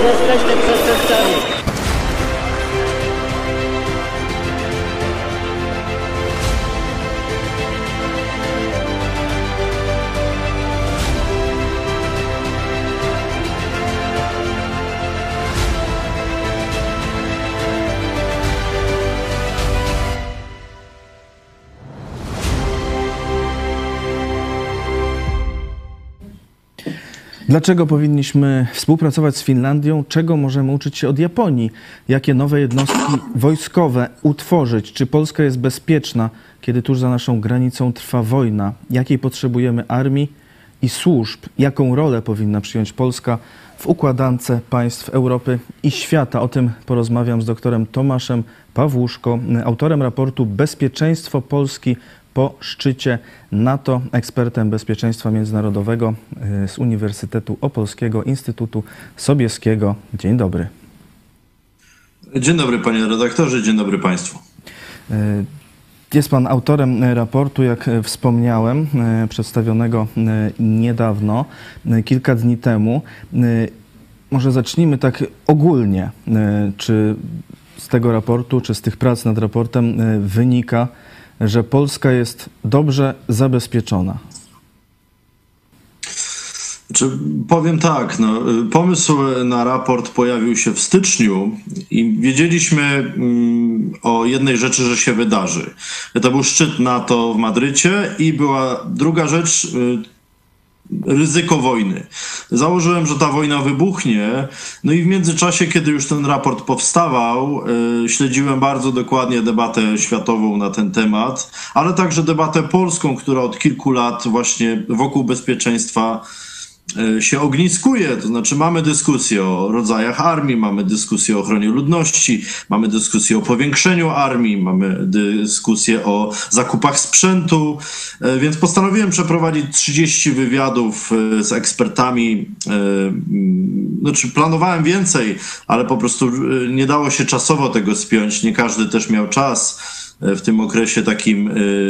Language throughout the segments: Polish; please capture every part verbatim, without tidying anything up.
Jesteście przestępcami. Dlaczego powinniśmy współpracować z Finlandią? Czego możemy uczyć się od Japonii? Jakie nowe jednostki wojskowe utworzyć? Czy Polska jest bezpieczna, kiedy tuż za naszą granicą trwa wojna? Jakiej potrzebujemy armii i służb? Jaką rolę powinna przyjąć Polska w układance państw Europy i świata? O tym porozmawiam z doktorem Tomaszem Pawłuszko, autorem raportu Bezpieczeństwo Polski po szczycie NATO, ekspertem bezpieczeństwa międzynarodowego z Uniwersytetu Opolskiego Instytutu Sobieskiego. Dzień dobry. Dzień dobry panie redaktorze, dzień dobry państwu. Jest pan autorem raportu, jak wspomniałem, przedstawionego niedawno, kilka dni temu. Może zacznijmy tak ogólnie. Czy z tego raportu, czy z tych prac nad raportem wynika, że Polska jest dobrze zabezpieczona? Czy powiem tak, no, pomysł na raport pojawił się w styczniu i wiedzieliśmy mm, o jednej rzeczy, że się wydarzy. To był szczyt NATO w Madrycie i była druga rzecz, y, ryzyko wojny. Założyłem, że ta wojna wybuchnie, no i w międzyczasie, kiedy już ten raport powstawał, yy, śledziłem bardzo dokładnie debatę światową na ten temat, ale także debatę polską, która od kilku lat właśnie wokół bezpieczeństwa yy, się ogniskuje. To znaczy mamy dyskusję o rodzajach armii, mamy dyskusję o ochronie ludności, mamy dyskusję o powiększeniu armii, mamy dyskusję o zakupach sprzętu, yy, więc postanowiłem przeprowadzić trzydzieści wywiadów yy, z ekspertami. Yy, znaczy planowałem więcej, ale po prostu yy, nie dało się czasowo tego spiąć, nie każdy też miał czas w tym okresie takim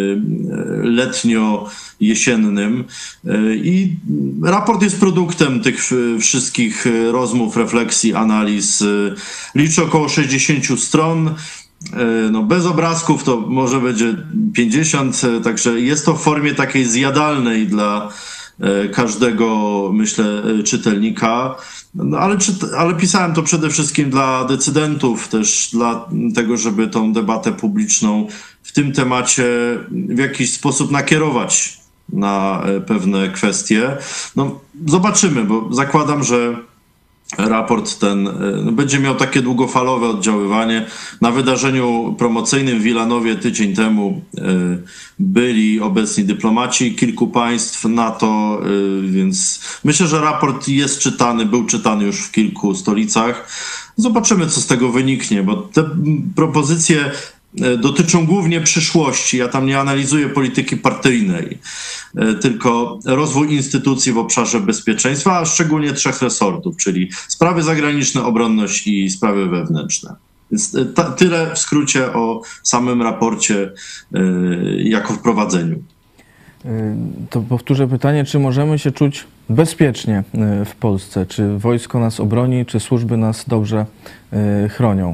letnio-jesiennym. I raport jest produktem tych wszystkich rozmów, refleksji, analiz. Liczy około sześćdziesiąt stron. No, bez obrazków to może będzie pięćdziesiąt, także jest to w formie takiej zjadalnej dla każdego, myślę, czytelnika. No, ale, czy, ale pisałem to przede wszystkim dla decydentów, też dla tego, żeby tą debatę publiczną w tym temacie w jakiś sposób nakierować na pewne kwestie. No, zobaczymy, bo zakładam, że raport ten no, będzie miał takie długofalowe oddziaływanie. Na wydarzeniu promocyjnym w Wilanowie tydzień temu y, byli obecni dyplomaci kilku państw NATO, y, więc myślę, że raport jest czytany, był czytany już w kilku stolicach. Zobaczymy, co z tego wyniknie, bo te propozycje dotyczą głównie przyszłości. Ja tam nie analizuję polityki partyjnej, tylko rozwój instytucji w obszarze bezpieczeństwa, a szczególnie trzech resortów, czyli sprawy zagraniczne, obronność i sprawy wewnętrzne. Więc ta, tyle w skrócie o samym raporcie yy, jako wprowadzeniu. To powtórzę pytanie, czy możemy się czuć bezpiecznie w Polsce? Czy wojsko nas obroni, czy służby nas dobrze yy, chronią?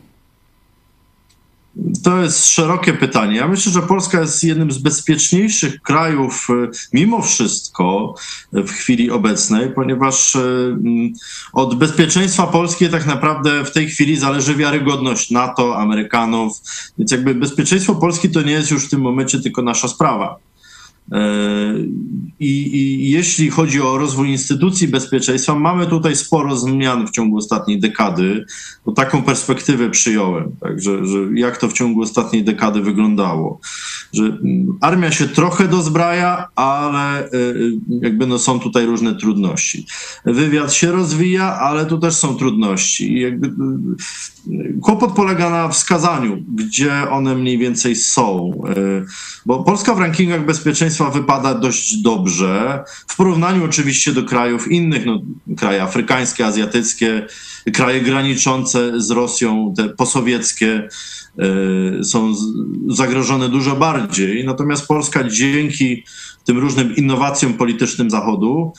To jest szerokie pytanie. Ja myślę, że Polska jest jednym z bezpieczniejszych krajów mimo wszystko w chwili obecnej, ponieważ od bezpieczeństwa Polski tak naprawdę w tej chwili zależy wiarygodność NATO, Amerykanów, więc jakby bezpieczeństwo Polski to nie jest już w tym momencie tylko nasza sprawa. I, I jeśli chodzi o rozwój instytucji bezpieczeństwa, mamy tutaj sporo zmian w ciągu ostatniej dekady, bo taką perspektywę przyjąłem, także że jak to w ciągu ostatniej dekady wyglądało, że armia się trochę dozbraja, ale jakby no są tutaj różne trudności. Wywiad się rozwija, ale tu też są trudności. I jakby kłopot polega na wskazaniu, gdzie one mniej więcej są, bo Polska w rankingach bezpieczeństwa wypada dość dobrze, w porównaniu oczywiście do krajów innych, no, kraje afrykańskie, azjatyckie, kraje graniczące z Rosją, te posowieckie y, są z, zagrożone dużo bardziej, natomiast Polska dzięki tym różnym innowacjom politycznym Zachodu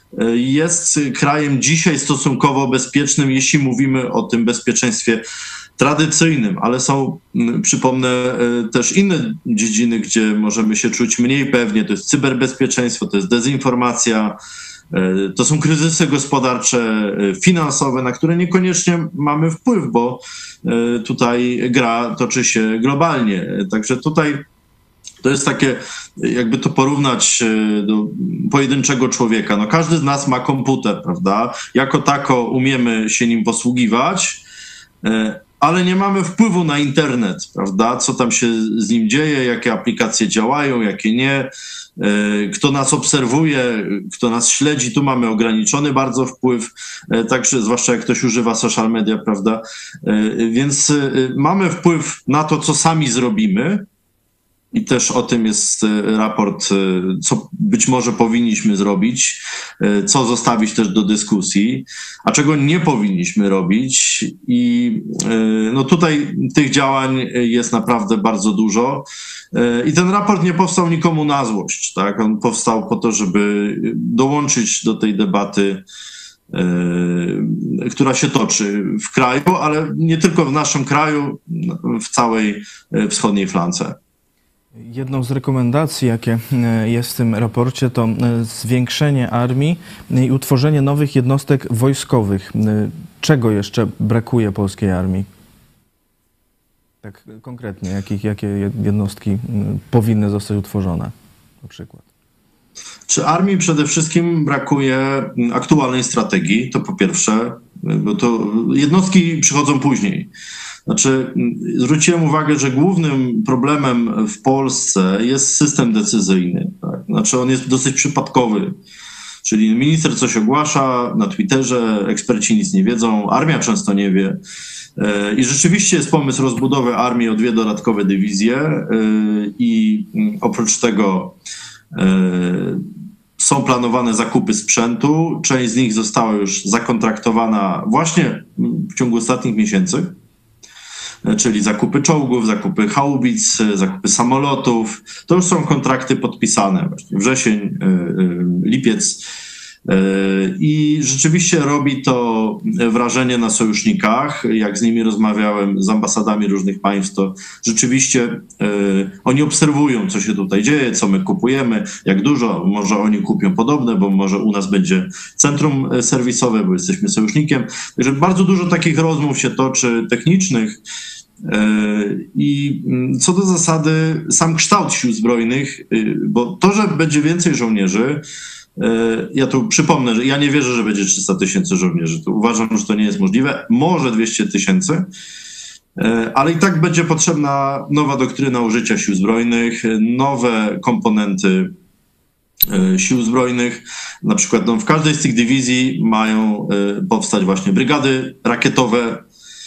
jest krajem dzisiaj stosunkowo bezpiecznym, jeśli mówimy o tym bezpieczeństwie tradycyjnym, ale są, przypomnę, też inne dziedziny, gdzie możemy się czuć mniej pewnie. To jest cyberbezpieczeństwo, to jest dezinformacja, to są kryzysy gospodarcze, finansowe, na które niekoniecznie mamy wpływ, bo tutaj gra toczy się globalnie. Także tutaj to jest takie, jakby to porównać do pojedynczego człowieka. No każdy z nas ma komputer, prawda? Jako tako umiemy się nim posługiwać, ale nie mamy wpływu na internet, prawda? Co tam się z nim dzieje, jakie aplikacje działają, jakie nie, kto nas obserwuje, kto nas śledzi, tu mamy ograniczony bardzo wpływ, także zwłaszcza jak ktoś używa social media, prawda? Więc mamy wpływ na to, co sami zrobimy, i też o tym jest raport, co być może powinniśmy zrobić, co zostawić też do dyskusji, a czego nie powinniśmy robić. I no tutaj tych działań jest naprawdę bardzo dużo. I ten raport nie powstał nikomu na złość, tak? On powstał po to, żeby dołączyć do tej debaty, która się toczy w kraju, ale nie tylko w naszym kraju, w całej wschodniej flance. Jedną z rekomendacji, jakie jest w tym raporcie, to zwiększenie armii i utworzenie nowych jednostek wojskowych. Czego jeszcze brakuje polskiej armii? Tak konkretnie, jakich, jakie jednostki powinny zostać utworzone na przykład? Czy armii przede wszystkim brakuje aktualnej strategii, to po pierwsze, bo to jednostki przychodzą później. Znaczy, zwróciłem uwagę, że głównym problemem w Polsce jest system decyzyjny. Tak? Znaczy, on jest dosyć przypadkowy. Czyli minister coś ogłasza na Twitterze, eksperci nic nie wiedzą, armia często nie wie. I rzeczywiście jest pomysł rozbudowy armii o dwie dodatkowe dywizje i oprócz tego są planowane zakupy sprzętu. Część z nich została już zakontraktowana właśnie w ciągu ostatnich miesięcy. Czyli zakupy czołgów, zakupy haubic, zakupy samolotów. To już są kontrakty podpisane. Właśnie wrzesień, lipiec. I rzeczywiście robi to wrażenie na sojusznikach. Jak z nimi rozmawiałem, z ambasadami różnych państw, to rzeczywiście oni obserwują, co się tutaj dzieje, co my kupujemy, jak dużo. Może oni kupią podobne, bo może u nas będzie centrum serwisowe, bo jesteśmy sojusznikiem. Także bardzo dużo takich rozmów się toczy technicznych. I co do zasady, sam kształt sił zbrojnych, bo to, że będzie więcej żołnierzy, ja tu przypomnę, że ja nie wierzę, że będzie trzysta tysięcy żołnierzy. To uważam, że to nie jest możliwe. Może dwieście tysięcy, ale i tak będzie potrzebna nowa doktryna użycia sił zbrojnych, nowe komponenty sił zbrojnych. Na przykład no, w każdej z tych dywizji mają powstać właśnie brygady rakietowe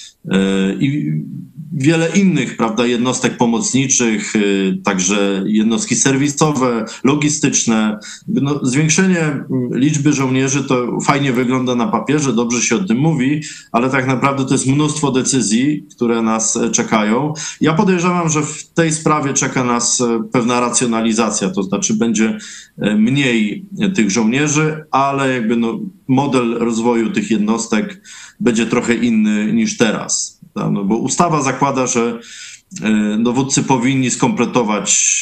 i wiele innych, prawda, jednostek pomocniczych, także jednostki serwisowe, logistyczne. No, zwiększenie liczby żołnierzy to fajnie wygląda na papierze, dobrze się o tym mówi, ale tak naprawdę to jest mnóstwo decyzji, które nas czekają. Ja podejrzewam, że w tej sprawie czeka nas pewna racjonalizacja, to znaczy będzie mniej tych żołnierzy, ale jakby no, model rozwoju tych jednostek będzie trochę inny niż teraz. No, bo ustawa zakłada, że dowódcy powinni skompletować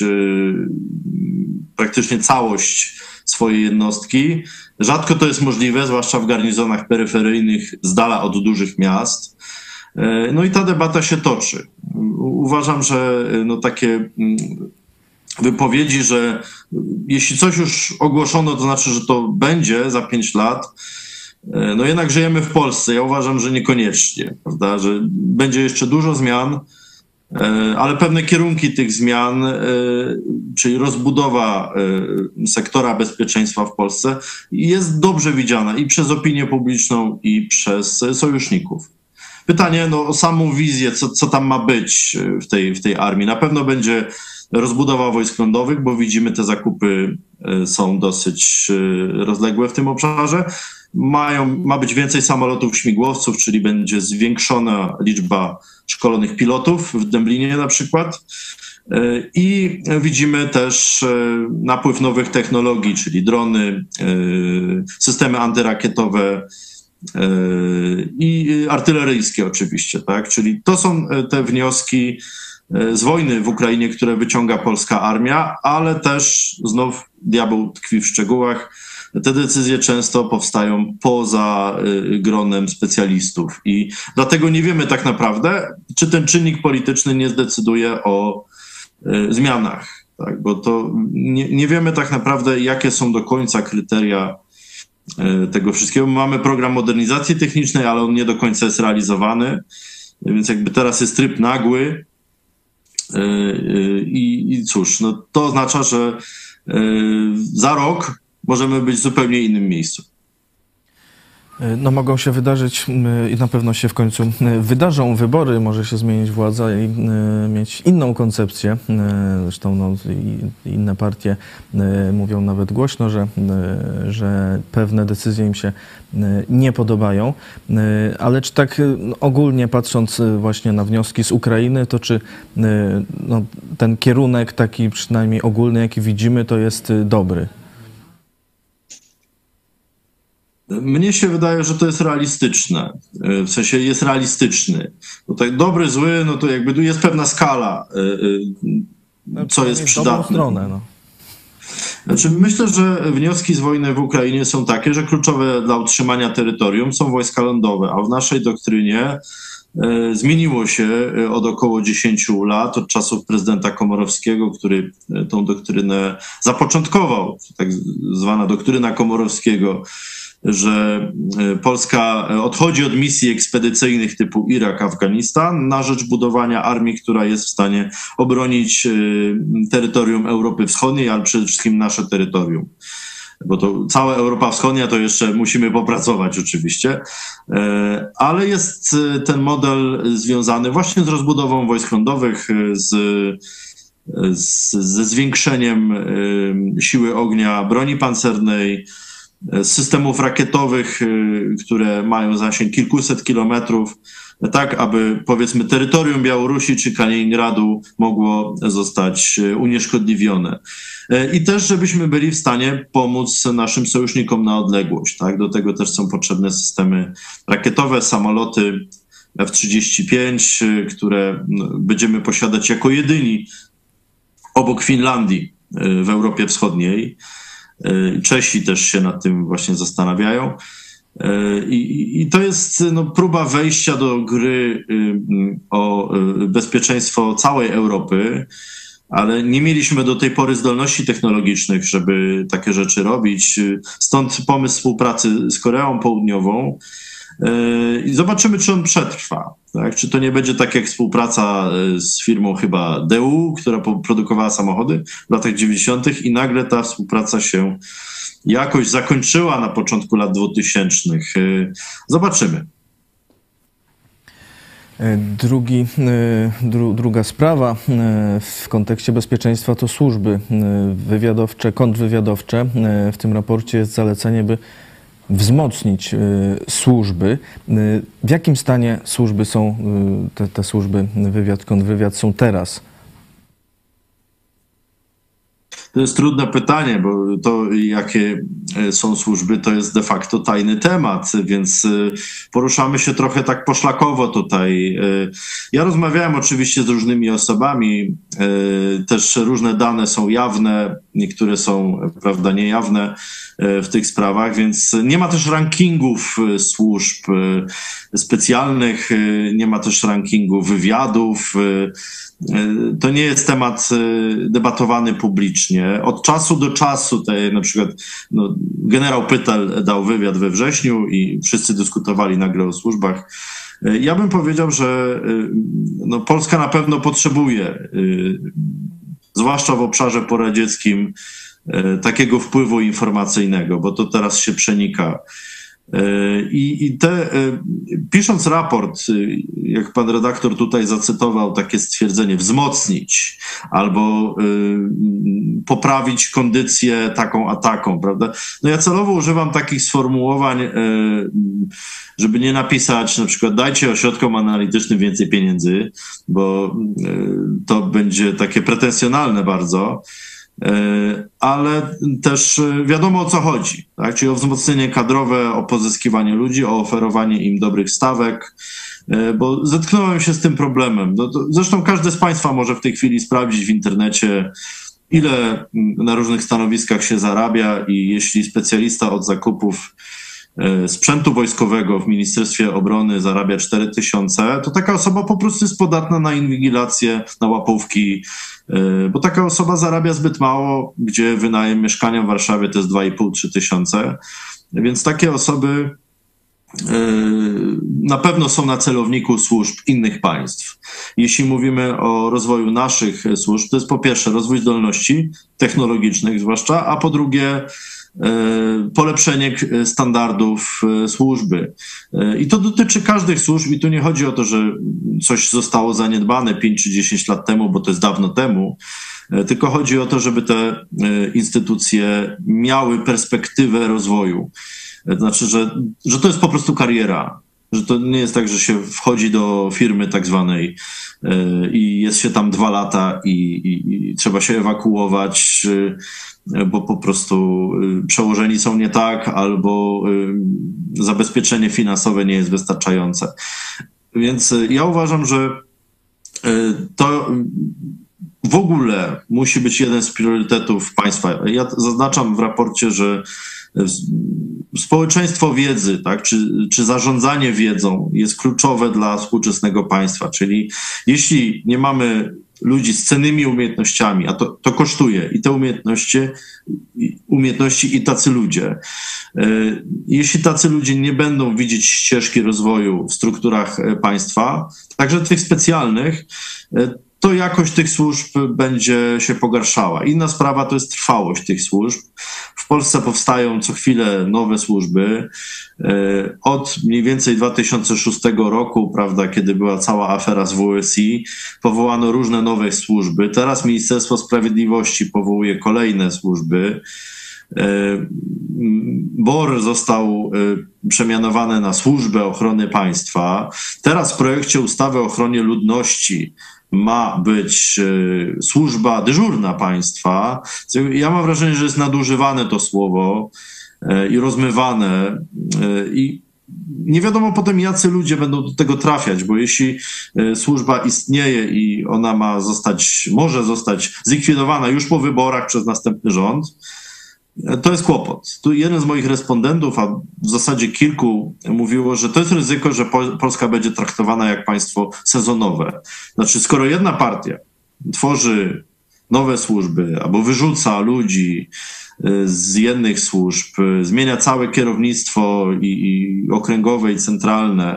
praktycznie całość swojej jednostki. Rzadko to jest możliwe, zwłaszcza w garnizonach peryferyjnych z dala od dużych miast. No i ta debata się toczy. Uważam, że no takie wypowiedzi, że jeśli coś już ogłoszono, to znaczy, że to będzie za pięć lat. No jednak żyjemy w Polsce. Ja uważam, że niekoniecznie, prawda, że będzie jeszcze dużo zmian, ale pewne kierunki tych zmian, czyli rozbudowa sektora bezpieczeństwa w Polsce jest dobrze widziana i przez opinię publiczną, i przez sojuszników. Pytanie no, o samą wizję, co, co tam ma być w tej, w tej armii. Na pewno będzie rozbudowa wojsk lądowych, bo widzimy, te zakupy są dosyć rozległe w tym obszarze. Mają, ma być więcej samolotów śmigłowców, czyli będzie zwiększona liczba szkolonych pilotów w Dęblinie na przykład. I widzimy też napływ nowych technologii, czyli drony, systemy antyrakietowe i artyleryjskie oczywiście, tak? Czyli to są te wnioski z wojny w Ukrainie, które wyciąga polska armia, ale też znów diabeł tkwi w szczegółach. Te decyzje często powstają poza gronem specjalistów i dlatego nie wiemy tak naprawdę, czy ten czynnik polityczny nie zdecyduje o zmianach, tak? Bo to nie, nie wiemy tak naprawdę, jakie są do końca kryteria tego wszystkiego. Mamy program modernizacji technicznej, ale on nie do końca jest realizowany, więc jakby teraz jest tryb nagły i, i cóż, no to oznacza, że za rok możemy być w zupełnie innym miejscu. No mogą się wydarzyć i na pewno się w końcu wydarzą wybory, może się zmienić władza i mieć inną koncepcję. Zresztą no, inne partie mówią nawet głośno, że, że pewne decyzje im się nie podobają. Ale czy tak ogólnie patrząc właśnie na wnioski z Ukrainy, to czy no, ten kierunek taki przynajmniej ogólny, jaki widzimy, to jest dobry? Mnie się wydaje, że to jest realistyczne, w sensie jest realistyczny. Tutaj dobry, zły, no to jakby tu jest pewna skala, co jest przydatne. Stronę, no. Znaczy, myślę, że wnioski z wojny w Ukrainie są takie, że kluczowe dla utrzymania terytorium są wojska lądowe, a w naszej doktrynie zmieniło się od około dziesięciu lat, od czasów prezydenta Komorowskiego, który tą doktrynę zapoczątkował, tak zwana doktryna Komorowskiego, że Polska odchodzi od misji ekspedycyjnych typu Irak, Afganistan na rzecz budowania armii, która jest w stanie obronić terytorium Europy Wschodniej, ale przede wszystkim nasze terytorium. Bo to cała Europa Wschodnia to jeszcze musimy popracować oczywiście, ale jest ten model związany właśnie z rozbudową wojsk lądowych, z, z, ze zwiększeniem siły ognia broni pancernej, systemów rakietowych, które mają zasięg kilkuset kilometrów, tak aby powiedzmy terytorium Białorusi czy Kaliningradu mogło zostać unieszkodliwione. I też, żebyśmy byli w stanie pomóc naszym sojusznikom na odległość. Tak? Do tego też są potrzebne systemy rakietowe, samoloty F trzydzieści pięć, które będziemy posiadać jako jedyni obok Finlandii w Europie Wschodniej. Czesi też się nad tym właśnie zastanawiają. I, i to jest no, próba wejścia do gry o bezpieczeństwo całej Europy, ale nie mieliśmy do tej pory zdolności technologicznych, żeby takie rzeczy robić. Stąd pomysł współpracy z Koreą Południową. I zobaczymy, czy on przetrwa. Tak? Czy to nie będzie tak jak współpraca z firmą chyba D U, która produkowała samochody w latach dziewięćdziesiątych i nagle ta współpraca się jakoś zakończyła na początku lat dwutysięcznych. Zobaczymy. Drugi, dru, druga sprawa w kontekście bezpieczeństwa to służby wywiadowcze, kontrwywiadowcze. W tym raporcie jest zalecenie, by wzmocnić służby. W jakim stanie służby są, te, te służby, wywiad, kontrwywiad są teraz? To jest trudne pytanie, bo to, jakie są służby, to jest de facto tajny temat, więc poruszamy się trochę tak poszlakowo tutaj. Ja rozmawiałem oczywiście z różnymi osobami, też różne dane są jawne, niektóre są, prawda, niejawne w tych sprawach, więc nie ma też rankingów służb specjalnych, nie ma też rankingu wywiadów. To nie jest temat debatowany publicznie. Od czasu do czasu, tutaj na przykład no, generał Pytel dał wywiad we wrześniu i wszyscy dyskutowali nagle o służbach. Ja bym powiedział, że no, Polska na pewno potrzebuje, zwłaszcza w obszarze poradzieckim, takiego wpływu informacyjnego, bo to teraz się przenika I, i te, pisząc raport, jak pan redaktor tutaj zacytował takie stwierdzenie, wzmocnić albo y, poprawić kondycję taką a taką, prawda? No ja celowo używam takich sformułowań, y, żeby nie napisać na przykład dajcie ośrodkom analitycznym więcej pieniędzy, bo y, to będzie takie pretensjonalne bardzo. Ale też wiadomo, o co chodzi, tak? Czyli o wzmocnienie kadrowe, o pozyskiwanie ludzi, o oferowanie im dobrych stawek, bo zetknąłem się z tym problemem. No to, zresztą każdy z państwa może w tej chwili sprawdzić w internecie, ile na różnych stanowiskach się zarabia i jeśli specjalista od zakupów sprzętu wojskowego w Ministerstwie Obrony zarabia cztery tysiące, to taka osoba po prostu jest podatna na inwigilację, na łapówki, bo taka osoba zarabia zbyt mało, gdzie wynajem mieszkania w Warszawie to jest dwa i pół do trzech tysiące, więc takie osoby na pewno są na celowniku służb innych państw. Jeśli mówimy o rozwoju naszych służb, to jest po pierwsze rozwój zdolności technologicznych zwłaszcza, a po drugie polepszenie standardów służby. I to dotyczy każdych służb i tu nie chodzi o to, że coś zostało zaniedbane pięć czy dziesięć lat temu, bo to jest dawno temu, tylko chodzi o to, żeby te instytucje miały perspektywę rozwoju. Znaczy, że, że to jest po prostu kariera, że to nie jest tak, że się wchodzi do firmy tak zwanej i jest się tam dwa lata i, i, i trzeba się ewakuować, bo po prostu przełożeni są nie tak, albo zabezpieczenie finansowe nie jest wystarczające. Więc ja uważam, że to w ogóle musi być jeden z priorytetów państwa. Ja zaznaczam w raporcie, że społeczeństwo wiedzy, tak, czy, czy zarządzanie wiedzą jest kluczowe dla współczesnego państwa. Czyli jeśli nie mamy ludzi z cennymi umiejętnościami, a to, to kosztuje i te umiejętności, umiejętności i tacy ludzie. Jeśli tacy ludzie nie będą widzieć ścieżki rozwoju w strukturach państwa, także tych specjalnych, to jakość tych służb będzie się pogarszała. Inna sprawa to jest trwałość tych służb. W Polsce powstają co chwilę nowe służby. Od mniej więcej dwa tysiące szóstego roku, prawda, kiedy była cała afera z W S I, powołano różne nowe służby. Teraz Ministerstwo Sprawiedliwości powołuje kolejne służby. B O R został przemianowany na Służbę Ochrony Państwa. Teraz w projekcie ustawy o ochronie ludności ma być służba dyżurna państwa. Ja mam wrażenie, że jest nadużywane to słowo i rozmywane i nie wiadomo potem, jacy ludzie będą do tego trafiać, bo jeśli służba istnieje i ona ma zostać, może zostać zlikwidowana już po wyborach przez następny rząd, to jest kłopot. Tu jeden z moich respondentów, a w zasadzie kilku, mówiło, że to jest ryzyko, że Polska będzie traktowana jak państwo sezonowe. Znaczy, skoro jedna partia tworzy nowe służby albo wyrzuca ludzi z jednych służb, zmienia całe kierownictwo i, i okręgowe i centralne,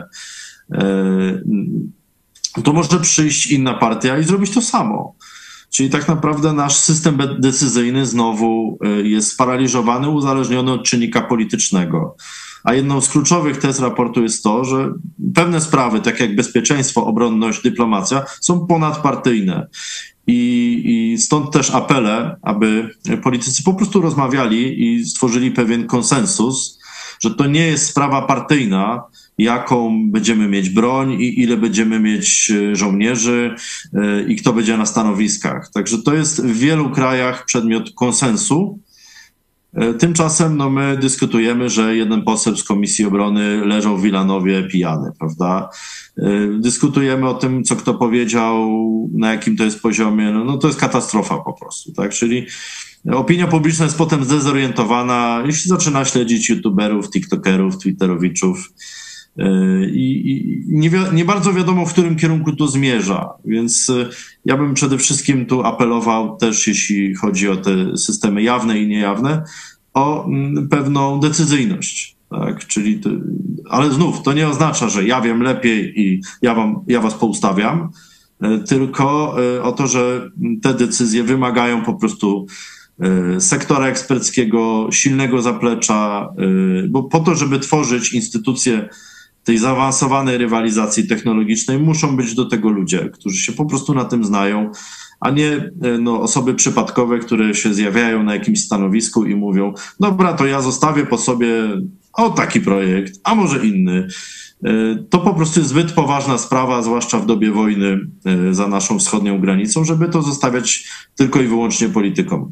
to może przyjść inna partia i zrobić to samo. Czyli tak naprawdę nasz system decyzyjny znowu jest sparaliżowany, uzależniony od czynnika politycznego. A jedną z kluczowych tez raportu jest to, że pewne sprawy, tak jak bezpieczeństwo, obronność, dyplomacja, są ponadpartyjne. I, i stąd też apele, aby politycy po prostu rozmawiali i stworzyli pewien konsensus, że to nie jest sprawa partyjna, jaką będziemy mieć broń i ile będziemy mieć żołnierzy i kto będzie na stanowiskach. Także to jest w wielu krajach przedmiot konsensu. Tymczasem no, my dyskutujemy, że jeden poseł z Komisji Obrony leżał w Wilanowie pijany, prawda? Dyskutujemy o tym, co kto powiedział, na jakim to jest poziomie. No, no to jest katastrofa po prostu, tak? Czyli opinia publiczna jest potem zdezorientowana, jeśli zaczyna śledzić youtuberów, tiktokerów, twitterowiczów. I, i nie, wi- nie bardzo wiadomo, w którym kierunku to zmierza, więc ja bym przede wszystkim tu apelował też, jeśli chodzi o te systemy jawne i niejawne, o m, pewną decyzyjność, tak? Czyli to, ale znów to nie oznacza, że ja wiem lepiej i ja, wam, ja was poustawiam, tylko o to, że te decyzje wymagają po prostu sektora eksperckiego, silnego zaplecza, bo po to, żeby tworzyć instytucje tej zaawansowanej rywalizacji technologicznej, muszą być do tego ludzie, którzy się po prostu na tym znają, a nie no, osoby przypadkowe, które się zjawiają na jakimś stanowisku i mówią, dobra, to ja zostawię po sobie o taki projekt, a może inny. To po prostu jest zbyt poważna sprawa, zwłaszcza w dobie wojny za naszą wschodnią granicą, żeby to zostawiać tylko i wyłącznie politykom.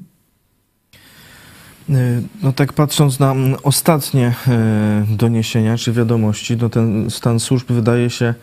No tak patrząc na ostatnie doniesienia czy wiadomości, no ten stan służb wydaje się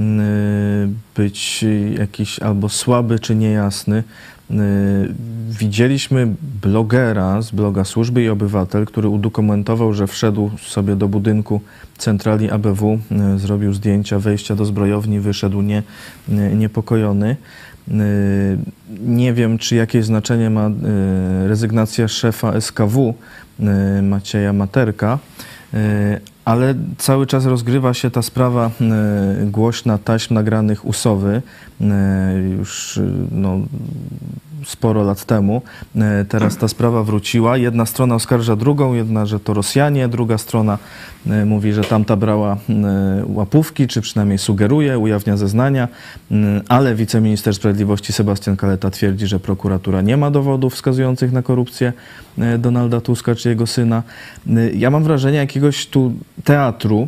być jakiś albo słaby czy niejasny. Widzieliśmy blogera z bloga Służby i Obywatel, który udokumentował, że wszedł sobie do budynku centrali A B W, zrobił zdjęcia wejścia do zbrojowni, wyszedł nie, niepokojony. Nie wiem, czy jakieś znaczenie ma rezygnacja szefa S K W Macieja Materka, ale cały czas rozgrywa się ta sprawa głośna taśm nagranych u Sowy już no, sporo lat temu. Teraz ta sprawa wróciła. Jedna strona oskarża drugą, jedna, że to Rosjanie, druga strona mówi, że tamta brała łapówki, czy przynajmniej sugeruje, ujawnia zeznania, ale wiceminister sprawiedliwości Sebastian Kaleta twierdzi, że prokuratura nie ma dowodów wskazujących na korupcję Donalda Tuska czy jego syna. Ja mam wrażenie jakiegoś tu teatru,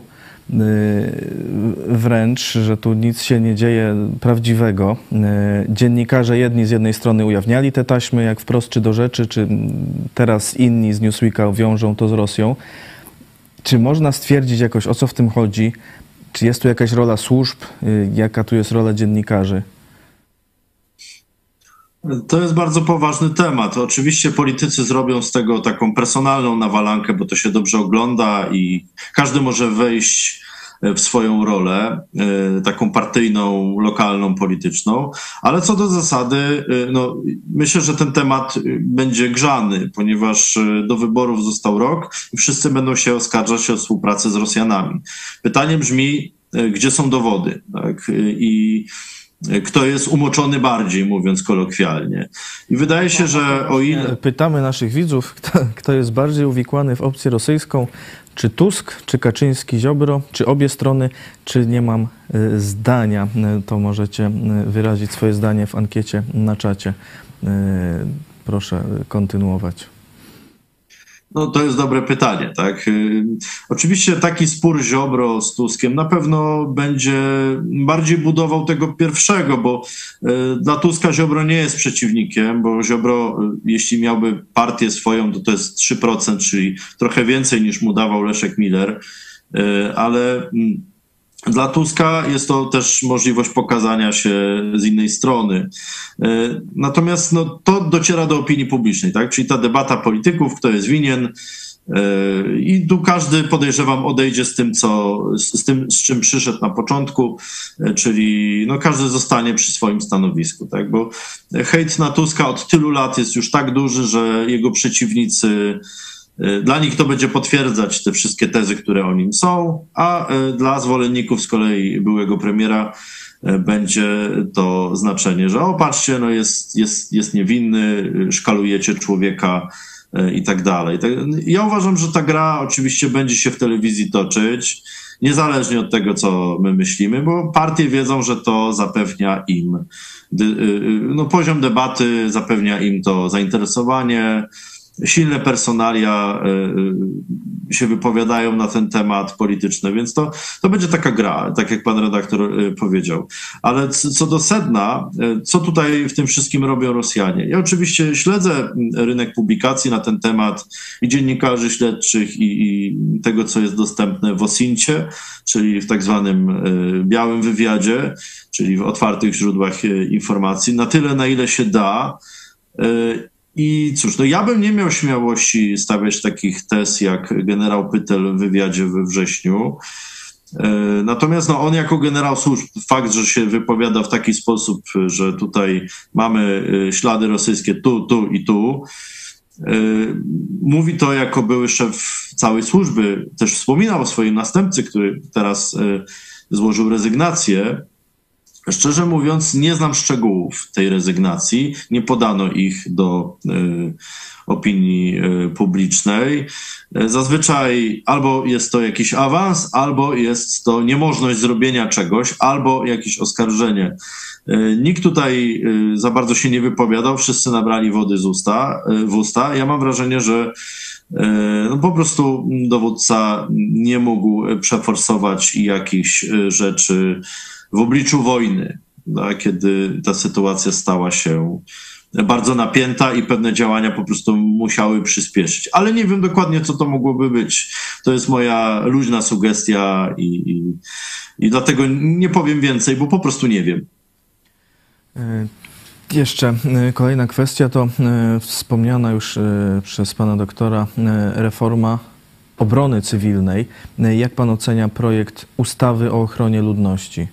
wręcz, że tu nic się nie dzieje prawdziwego. Dziennikarze jedni z jednej strony ujawniali te taśmy jak wprost czy do rzeczy, czy teraz inni z Newsweeka wiążą to z Rosją. Czy można stwierdzić jakoś, o co w tym chodzi? Czy jest tu jakaś rola służb? Jaka tu jest rola dziennikarzy? To jest bardzo poważny temat. Oczywiście politycy zrobią z tego taką personalną nawalankę, bo to się dobrze ogląda i każdy może wejść w swoją rolę, taką partyjną, lokalną, polityczną, ale co do zasady, no, myślę, że ten temat będzie grzany, ponieważ do wyborów został rok i wszyscy będą się oskarżać o współpracę z Rosjanami. Pytanie brzmi, gdzie są dowody? Tak? I kto jest umoczony bardziej, mówiąc kolokwialnie. I wydaje się, że o ile... Pytamy naszych widzów, kto, kto jest bardziej uwikłany w opcję rosyjską, czy Tusk, czy Kaczyński, Ziobro, czy obie strony, czy nie mam y, zdania. To możecie wyrazić swoje zdanie w ankiecie na czacie. Y, proszę kontynuować. No to jest dobre pytanie, tak. Oczywiście taki spór Ziobro z Tuskiem na pewno będzie bardziej budował tego pierwszego, bo dla Tuska Ziobro nie jest przeciwnikiem, bo Ziobro, jeśli miałby partię swoją, to to jest trzy procent, czyli trochę więcej niż mu dawał Leszek Miller, ale dla Tuska jest to też możliwość pokazania się z innej strony. Natomiast no, to dociera do opinii publicznej, tak? Czyli ta debata polityków, kto jest winien, i tu każdy, podejrzewam, odejdzie z tym, co, z tym, z czym przyszedł na początku, czyli no, każdy zostanie przy swoim stanowisku, tak? Bo hejt na Tuska od tylu lat jest już tak duży, że jego przeciwnicy, dla nich to będzie potwierdzać te wszystkie tezy, które o nim są, a dla zwolenników z kolei byłego premiera będzie to znaczenie, że o patrzcie, no jest, jest, jest niewinny, szkalujecie człowieka i tak dalej. Ja uważam, że ta gra oczywiście będzie się w telewizji toczyć, niezależnie od tego, co my myślimy, bo partie wiedzą, że to zapewnia im, no poziom debaty zapewnia im to zainteresowanie, silne personalia się wypowiadają na ten temat polityczny, więc to, to będzie taka gra, tak jak pan redaktor powiedział. Ale co do sedna, co tutaj w tym wszystkim robią Rosjanie? Ja oczywiście śledzę rynek publikacji na ten temat i dziennikarzy śledczych i, i tego, co jest dostępne w Osincie, czyli w tak zwanym białym wywiadzie, czyli w otwartych źródłach informacji, na tyle, na ile się da. I cóż, no ja bym nie miał śmiałości stawiać takich tez jak generał Pytel w wywiadzie we wrześniu. Natomiast no, on jako generał służb, fakt, że się wypowiada w taki sposób, że tutaj mamy ślady rosyjskie tu, tu i tu, mówi to jako były szef całej służby, też wspominał o swoim następcy, który teraz złożył rezygnację. Szczerze mówiąc, nie znam szczegółów tej rezygnacji, nie podano ich do y, opinii y, publicznej. Zazwyczaj albo jest to jakiś awans, albo jest to niemożność zrobienia czegoś, albo jakieś oskarżenie. Y, nikt tutaj y, za bardzo się nie wypowiadał, wszyscy nabrali wody z usta, y, w usta. Ja mam wrażenie, że y, no po prostu dowódca nie mógł przeforsować jakichś y, rzeczy w obliczu wojny, no, kiedy ta sytuacja stała się bardzo napięta i pewne działania po prostu musiały przyspieszyć. Ale nie wiem dokładnie, co to mogłoby być. To jest moja luźna sugestia i, i, i dlatego nie powiem więcej, bo po prostu nie wiem. Jeszcze kolejna kwestia to wspomniana już przez pana doktora reforma obrony cywilnej. Jak pan ocenia projekt ustawy o ochronie ludności?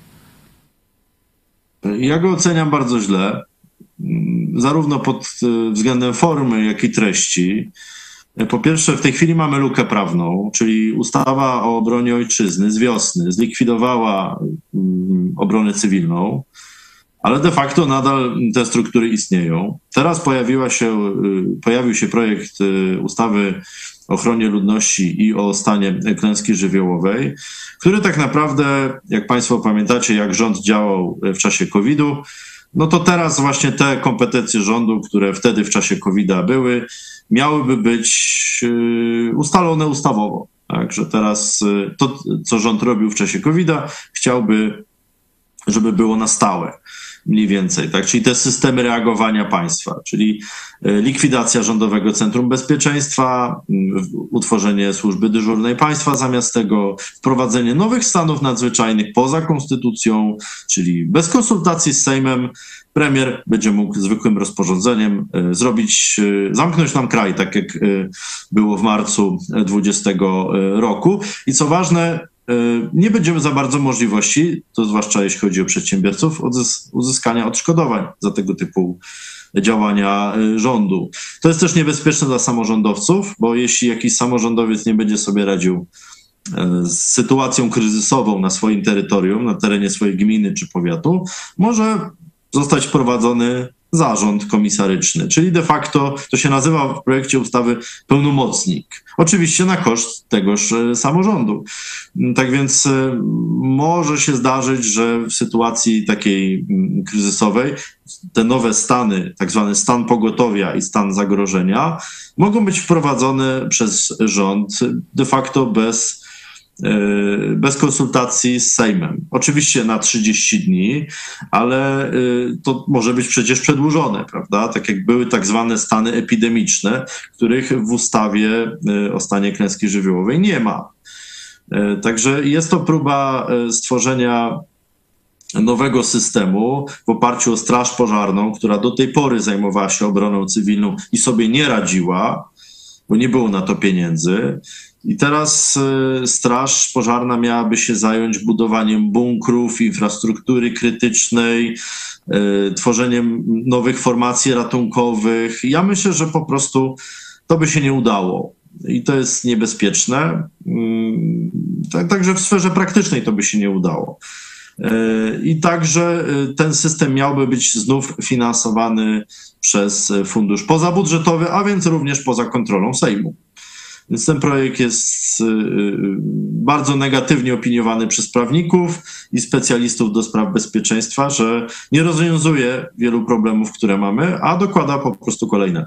Ja go oceniam bardzo źle, zarówno pod względem formy, jak i treści. Po pierwsze, w tej chwili mamy lukę prawną, czyli ustawa o obronie ojczyzny z wiosny zlikwidowała obronę cywilną, ale de facto nadal te struktury istnieją. Teraz pojawiła się, pojawił się projekt ustawy o ochronie ludności i o stanie klęski żywiołowej, który tak naprawdę, jak państwo pamiętacie, jak rząd działał w czasie kowidu, no to teraz właśnie te kompetencje rządu, które wtedy w czasie kowida były, miałyby być ustalone ustawowo. Także teraz to, co rząd robił w czasie kowida, chciałby, żeby było na stałe. Mniej więcej, tak? Czyli te systemy reagowania państwa, czyli likwidacja Rządowego Centrum Bezpieczeństwa, utworzenie służby dyżurnej państwa zamiast tego, wprowadzenie nowych stanów nadzwyczajnych poza konstytucją, czyli bez konsultacji z Sejmem premier będzie mógł zwykłym rozporządzeniem zrobić, zamknąć nam kraj, tak jak było w marcu dwudziestego roku. I co ważne, nie będziemy za bardzo możliwości, to zwłaszcza jeśli chodzi o przedsiębiorców, uzyskania odszkodowań za tego typu działania rządu. To jest też niebezpieczne dla samorządowców, bo jeśli jakiś samorządowiec nie będzie sobie radził z sytuacją kryzysową na swoim terytorium, na terenie swojej gminy czy powiatu, może zostać wprowadzony zarząd komisaryczny, czyli de facto to się nazywa w projekcie ustawy pełnomocnik. Oczywiście na koszt tegoż samorządu. Tak więc może się zdarzyć, że w sytuacji takiej kryzysowej te nowe stany, tak zwany stan pogotowia i stan zagrożenia, mogą być wprowadzone przez rząd de facto bez bez konsultacji z Sejmem. Oczywiście na trzydzieści dni, ale to może być przecież przedłużone, prawda? Tak jak były tak zwane stany epidemiczne, których w ustawie o stanie klęski żywiołowej nie ma. Także jest to próba stworzenia nowego systemu w oparciu o Straż Pożarną, która do tej pory zajmowała się obroną cywilną i sobie nie radziła, bo nie było na to pieniędzy. I teraz y, Straż Pożarna miałaby się zająć budowaniem bunkrów, infrastruktury krytycznej, y, tworzeniem nowych formacji ratunkowych. Ja myślę, że po prostu to by się nie udało. I to jest niebezpieczne. Y, tak, także w sferze praktycznej to by się nie udało. I także ten system miałby być znów finansowany przez fundusz pozabudżetowy, a więc również poza kontrolą Sejmu. Więc ten projekt jest bardzo negatywnie opiniowany przez prawników i specjalistów do spraw bezpieczeństwa, że nie rozwiązuje wielu problemów, które mamy, a dokłada po prostu kolejne.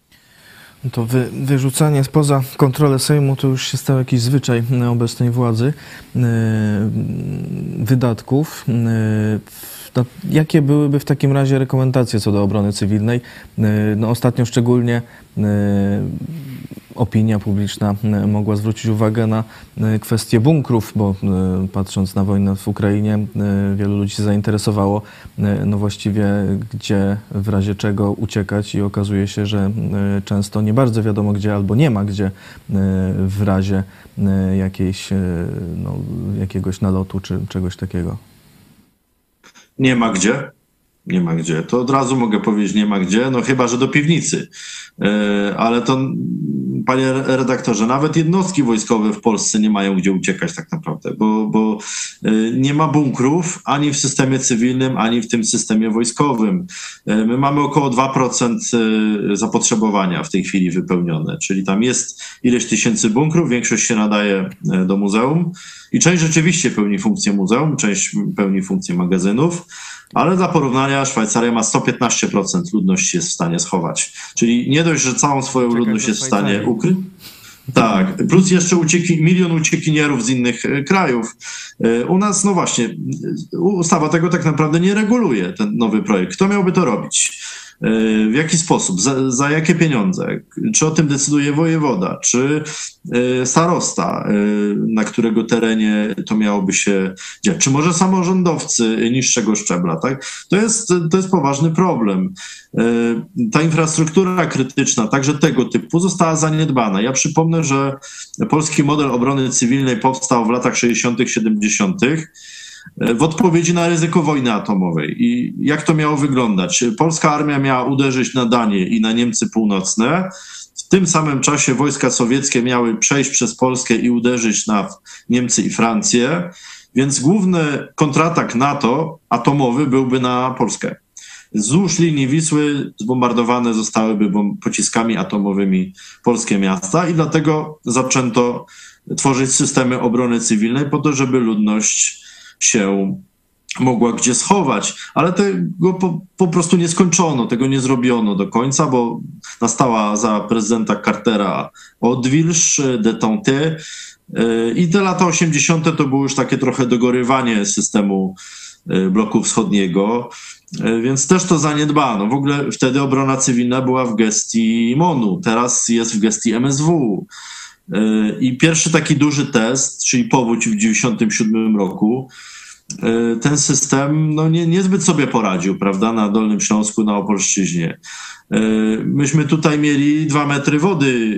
To wy, wyrzucanie spoza kontrolę Sejmu to już się stał jakiś zwyczaj obecnej władzy, yy, wydatków. Yy, no, jakie byłyby w takim razie rekomendacje co do obrony cywilnej? Yy, no, ostatnio szczególnie yy, opinia publiczna mogła zwrócić uwagę na kwestię bunkrów, bo patrząc na wojnę w Ukrainie, wielu ludzi się zainteresowało, no właściwie gdzie w razie czego uciekać i okazuje się, że często nie bardzo wiadomo gdzie albo nie ma gdzie w razie jakiejś, no, jakiegoś nalotu czy czegoś takiego. Nie ma gdzie. Nie ma gdzie. To od razu mogę powiedzieć, nie ma gdzie, no chyba, że do piwnicy. Ale to panie redaktorze, nawet jednostki wojskowe w Polsce nie mają gdzie uciekać tak naprawdę, bo, bo nie ma bunkrów ani w systemie cywilnym, ani w tym systemie wojskowym. My mamy około dwa procent zapotrzebowania w tej chwili wypełnione, czyli tam jest ileś tysięcy bunkrów, większość się nadaje do muzeum i część rzeczywiście pełni funkcję muzeum, część pełni funkcję magazynów, ale dla porównania Szwajcaria ma sto piętnaście procent ludności jest w stanie schować. Czyli nie dość, że całą swoją Czekaj, ludność do jest w stanie Szwajcarii. ukryć. Tak, plus jeszcze ucieki, milion uciekinierów z innych e, krajów. E, U nas, no właśnie, e, ustawa tego tak naprawdę nie reguluje, ten nowy projekt. Kto miałby to robić? E, W jaki sposób? Za, za jakie pieniądze? Czy o tym decyduje wojewoda? Czy e, starosta, e, na którego terenie to miałoby się dziać? Czy może samorządowcy niższego szczebla? Tak? To jest, to jest poważny problem. E, Ta infrastruktura krytyczna, także tego typu, została zaniedbana. Ja przypomnę, że polski model obrony cywilnej powstał w latach sześćdziesiątych, siedemdziesiątych w odpowiedzi na ryzyko wojny atomowej. I jak to miało wyglądać? Polska armia miała uderzyć na Danię i na Niemcy Północne. W tym samym czasie wojska sowieckie miały przejść przez Polskę i uderzyć na Niemcy i Francję. Więc główny kontratak NATO atomowy byłby na Polskę. Wzdłuż linii Wisły zbombardowane zostałyby bom- pociskami atomowymi polskie miasta i dlatego zaczęto tworzyć systemy obrony cywilnej po to, żeby ludność się mogła gdzie schować, ale tego po, po prostu nie skończono, tego nie zrobiono do końca, bo nastała za prezydenta Cartera odwilż, détente i te lata osiemdziesiąte to było już takie trochę dogorywanie systemu bloku wschodniego, więc też to zaniedbano. W ogóle wtedy obrona cywilna była w gestii MONU, teraz jest w gestii M S W. I pierwszy taki duży test, czyli powódź w dziewięćdziesiątym siódmym roku, ten system no nie, niezbyt sobie poradził, prawda, na Dolnym Śląsku, na Opolszczyźnie. Myśmy tutaj mieli dwa metry wody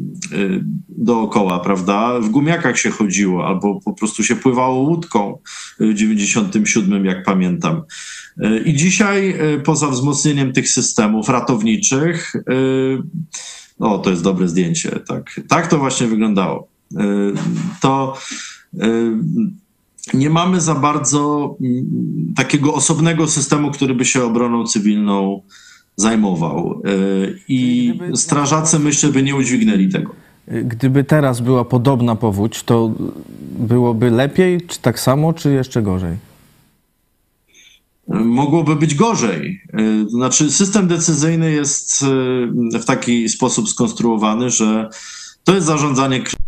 dookoła, prawda, w gumiakach się chodziło, albo po prostu się pływało łódką w dziewięćdziesiątym siódmym, jak pamiętam. I dzisiaj poza wzmocnieniem tych systemów ratowniczych, o, to jest dobre zdjęcie, tak, tak to właśnie wyglądało. To nie mamy za bardzo takiego osobnego systemu, który by się obroną cywilną zajmował. I strażacy, myślę, by nie udźwignęli tego. Gdyby teraz była podobna powódź, to byłoby lepiej, czy tak samo, czy jeszcze gorzej? Mogłoby być gorzej. Znaczy, system decyzyjny jest w taki sposób skonstruowany, że to jest zarządzanie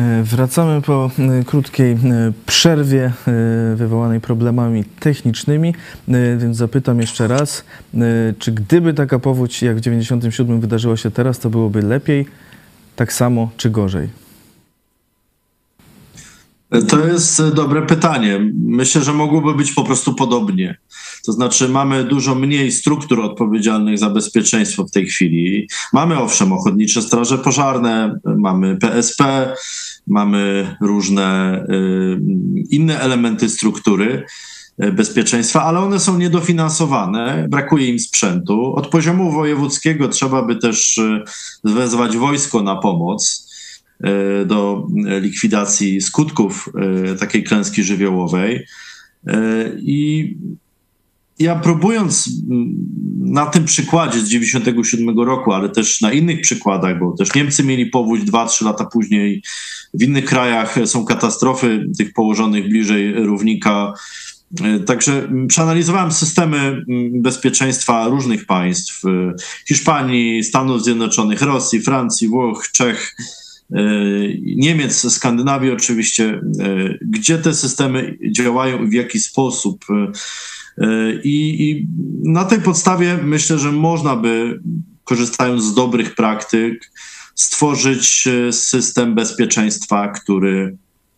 Wracamy po krótkiej przerwie wywołanej problemami technicznymi, więc zapytam jeszcze raz, czy gdyby taka powódź jak w dziewięćdziesiątym siódmym wydarzyła się teraz, to byłoby lepiej, tak samo czy gorzej? To jest dobre pytanie. Myślę, że mogłoby być po prostu podobnie. To znaczy mamy dużo mniej struktur odpowiedzialnych za bezpieczeństwo w tej chwili. Mamy owszem ochotnicze straże pożarne, mamy P S P, mamy różne y, inne elementy struktury bezpieczeństwa, ale one są niedofinansowane, brakuje im sprzętu. Od poziomu wojewódzkiego trzeba by też wezwać wojsko na pomoc do likwidacji skutków takiej klęski żywiołowej. I ja próbując na tym przykładzie z dziewięćdziesiątego siódmego roku, ale też na innych przykładach, bo też Niemcy mieli powódź dwa trzy lata później, w innych krajach są katastrofy tych położonych bliżej równika. Także przeanalizowałem systemy bezpieczeństwa różnych państw. Hiszpanii, Stanów Zjednoczonych, Rosji, Francji, Włoch, Czech, Niemiec, Skandynawii oczywiście, gdzie te systemy działają i w jaki sposób. I, I na tej podstawie myślę, że można by, korzystając z dobrych praktyk, stworzyć system bezpieczeństwa, który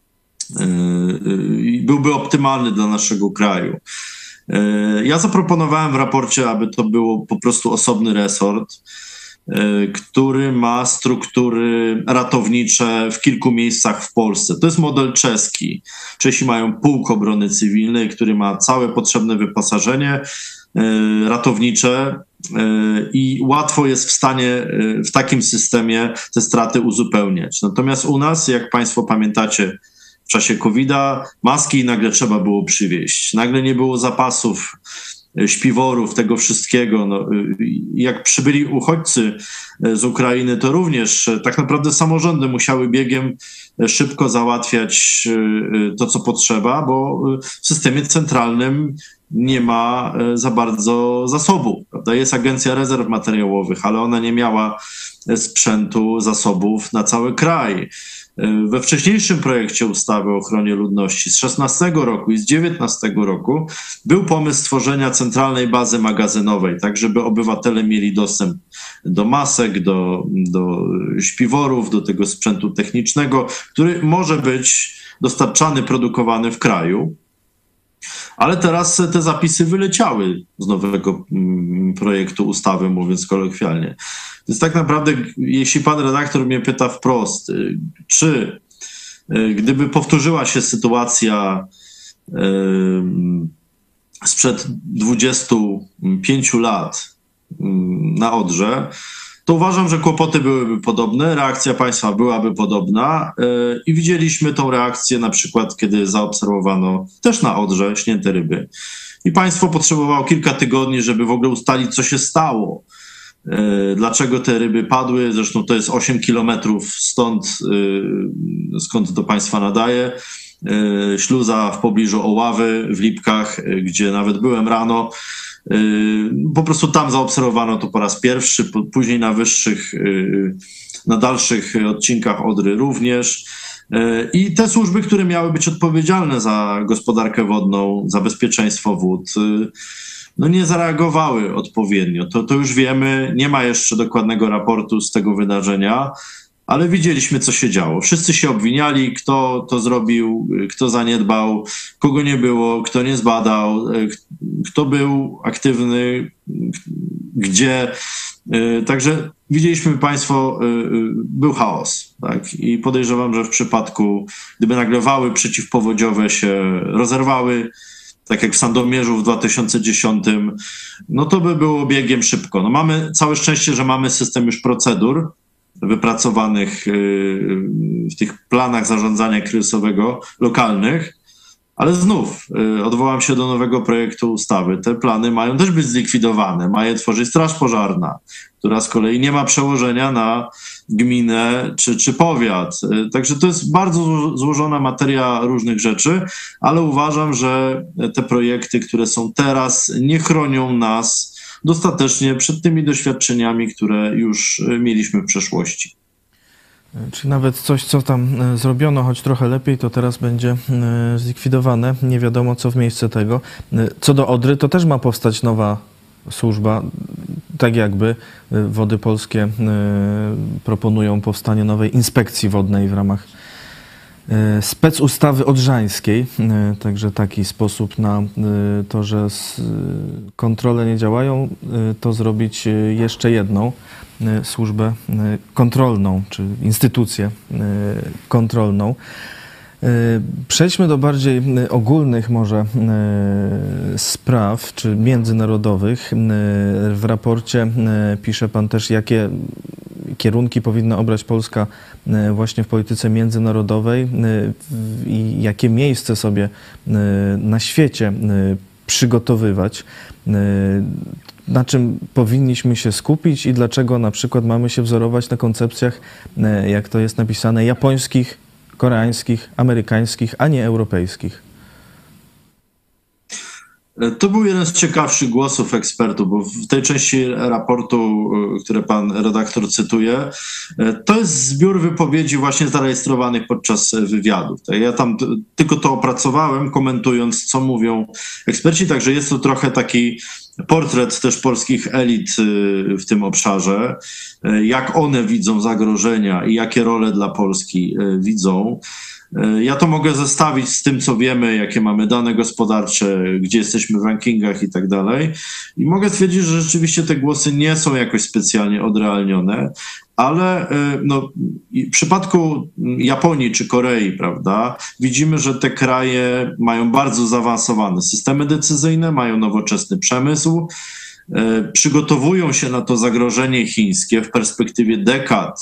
byłby optymalny dla naszego kraju. Ja zaproponowałem w raporcie, aby to było po prostu osobny resort, który ma struktury ratownicze w kilku miejscach w Polsce. To jest model czeski. Czesi mają pułk obrony cywilnej, który ma całe potrzebne wyposażenie ratownicze i łatwo jest w stanie w takim systemie te straty uzupełniać. Natomiast u nas, jak Państwo pamiętacie, w czasie kowida maski nagle trzeba było przywieźć. Nagle nie było zapasów śpiworów, tego wszystkiego. No, jak przybyli uchodźcy z Ukrainy, to również tak naprawdę samorządy musiały biegiem szybko załatwiać to, co potrzeba, bo w systemie centralnym nie ma za bardzo zasobów. Prawda? Jest Agencja Rezerw Materiałowych, ale ona nie miała sprzętu, zasobów na cały kraj. We wcześniejszym projekcie ustawy o ochronie ludności z szesnastego roku i z dziewiętnastego roku był pomysł stworzenia centralnej bazy magazynowej, tak żeby obywatele mieli dostęp do masek, do, do śpiworów, do tego sprzętu technicznego, który może być dostarczany, produkowany w kraju. Ale teraz te zapisy wyleciały z nowego projektu ustawy, mówiąc kolokwialnie. Więc tak naprawdę, jeśli pan redaktor mnie pyta wprost, czy gdyby powtórzyła się sytuacja sprzed dwudziestu pięciu lat na Odrze, to uważam, że kłopoty byłyby podobne, reakcja państwa byłaby podobna i widzieliśmy tą reakcję na przykład, kiedy zaobserwowano też na Odrze śnięte ryby. I państwo potrzebowało kilka tygodni, żeby w ogóle ustalić, co się stało. Dlaczego te ryby padły? Zresztą to jest osiem kilometrów stąd, skąd do państwa nadaje. Śluza w pobliżu Oławy w Lipkach, gdzie nawet byłem rano. Po prostu tam zaobserwowano to po raz pierwszy, później na wyższych, na dalszych odcinkach Odry również. I te służby, które miały być odpowiedzialne za gospodarkę wodną, za bezpieczeństwo wód, no nie zareagowały odpowiednio. To, to już wiemy, nie ma jeszcze dokładnego raportu z tego wydarzenia, ale widzieliśmy, co się działo. Wszyscy się obwiniali, kto to zrobił, kto zaniedbał, kogo nie było, kto nie zbadał, kto był aktywny, gdzie. Także widzieliśmy państwo, był chaos. Tak? I podejrzewam, że w przypadku, gdyby nagle wały przeciwpowodziowe się rozerwały, tak jak w Sandomierzu w dwa tysiące dziesiątym, no to by było biegiem szybko. No mamy całe szczęście, że mamy system już procedur wypracowanych w tych planach zarządzania kryzysowego lokalnych, ale znów odwołam się do nowego projektu ustawy. Te plany mają też być zlikwidowane, ma je tworzyć Straż Pożarna, która z kolei nie ma przełożenia na gminę czy, czy powiat. Także to jest bardzo złożona materia różnych rzeczy, ale uważam, że te projekty, które są teraz, nie chronią nas dostatecznie przed tymi doświadczeniami, które już mieliśmy w przeszłości. Czy nawet coś, co tam zrobiono, choć trochę lepiej, to teraz będzie zlikwidowane. Nie wiadomo, co w miejsce tego. Co do Odry, to też ma powstać nowa służba. Tak jakby Wody Polskie proponują powstanie nowej inspekcji wodnej w ramach specustawy odrzańskiej. Także taki sposób na to, że kontrole nie działają, to zrobić jeszcze jedną służbę kontrolną, czy instytucję kontrolną. Przejdźmy do bardziej ogólnych może spraw, czy międzynarodowych. W raporcie pisze pan też, jakie kierunki powinna obrać Polska właśnie w polityce międzynarodowej i jakie miejsce sobie na świecie przygotowywać. Na czym powinniśmy się skupić i dlaczego na przykład mamy się wzorować na koncepcjach, jak to jest napisane, japońskich, koreańskich, amerykańskich, a nie europejskich? To był jeden z ciekawszych głosów ekspertów, bo w tej części raportu, który pan redaktor cytuje, to jest zbiór wypowiedzi właśnie zarejestrowanych podczas wywiadów. Ja tam tylko to opracowałem, komentując, co mówią eksperci, także jest to trochę taki portret też polskich elit w tym obszarze, jak one widzą zagrożenia i jakie role dla Polski widzą. Ja to mogę zestawić z tym, co wiemy, jakie mamy dane gospodarcze, gdzie jesteśmy w rankingach i tak dalej. I mogę stwierdzić, że rzeczywiście te głosy nie są jakoś specjalnie odrealnione, ale no, w przypadku Japonii czy Korei, prawda, widzimy, że te kraje mają bardzo zaawansowane systemy decyzyjne, mają nowoczesny przemysł, przygotowują się na to zagrożenie chińskie w perspektywie dekad.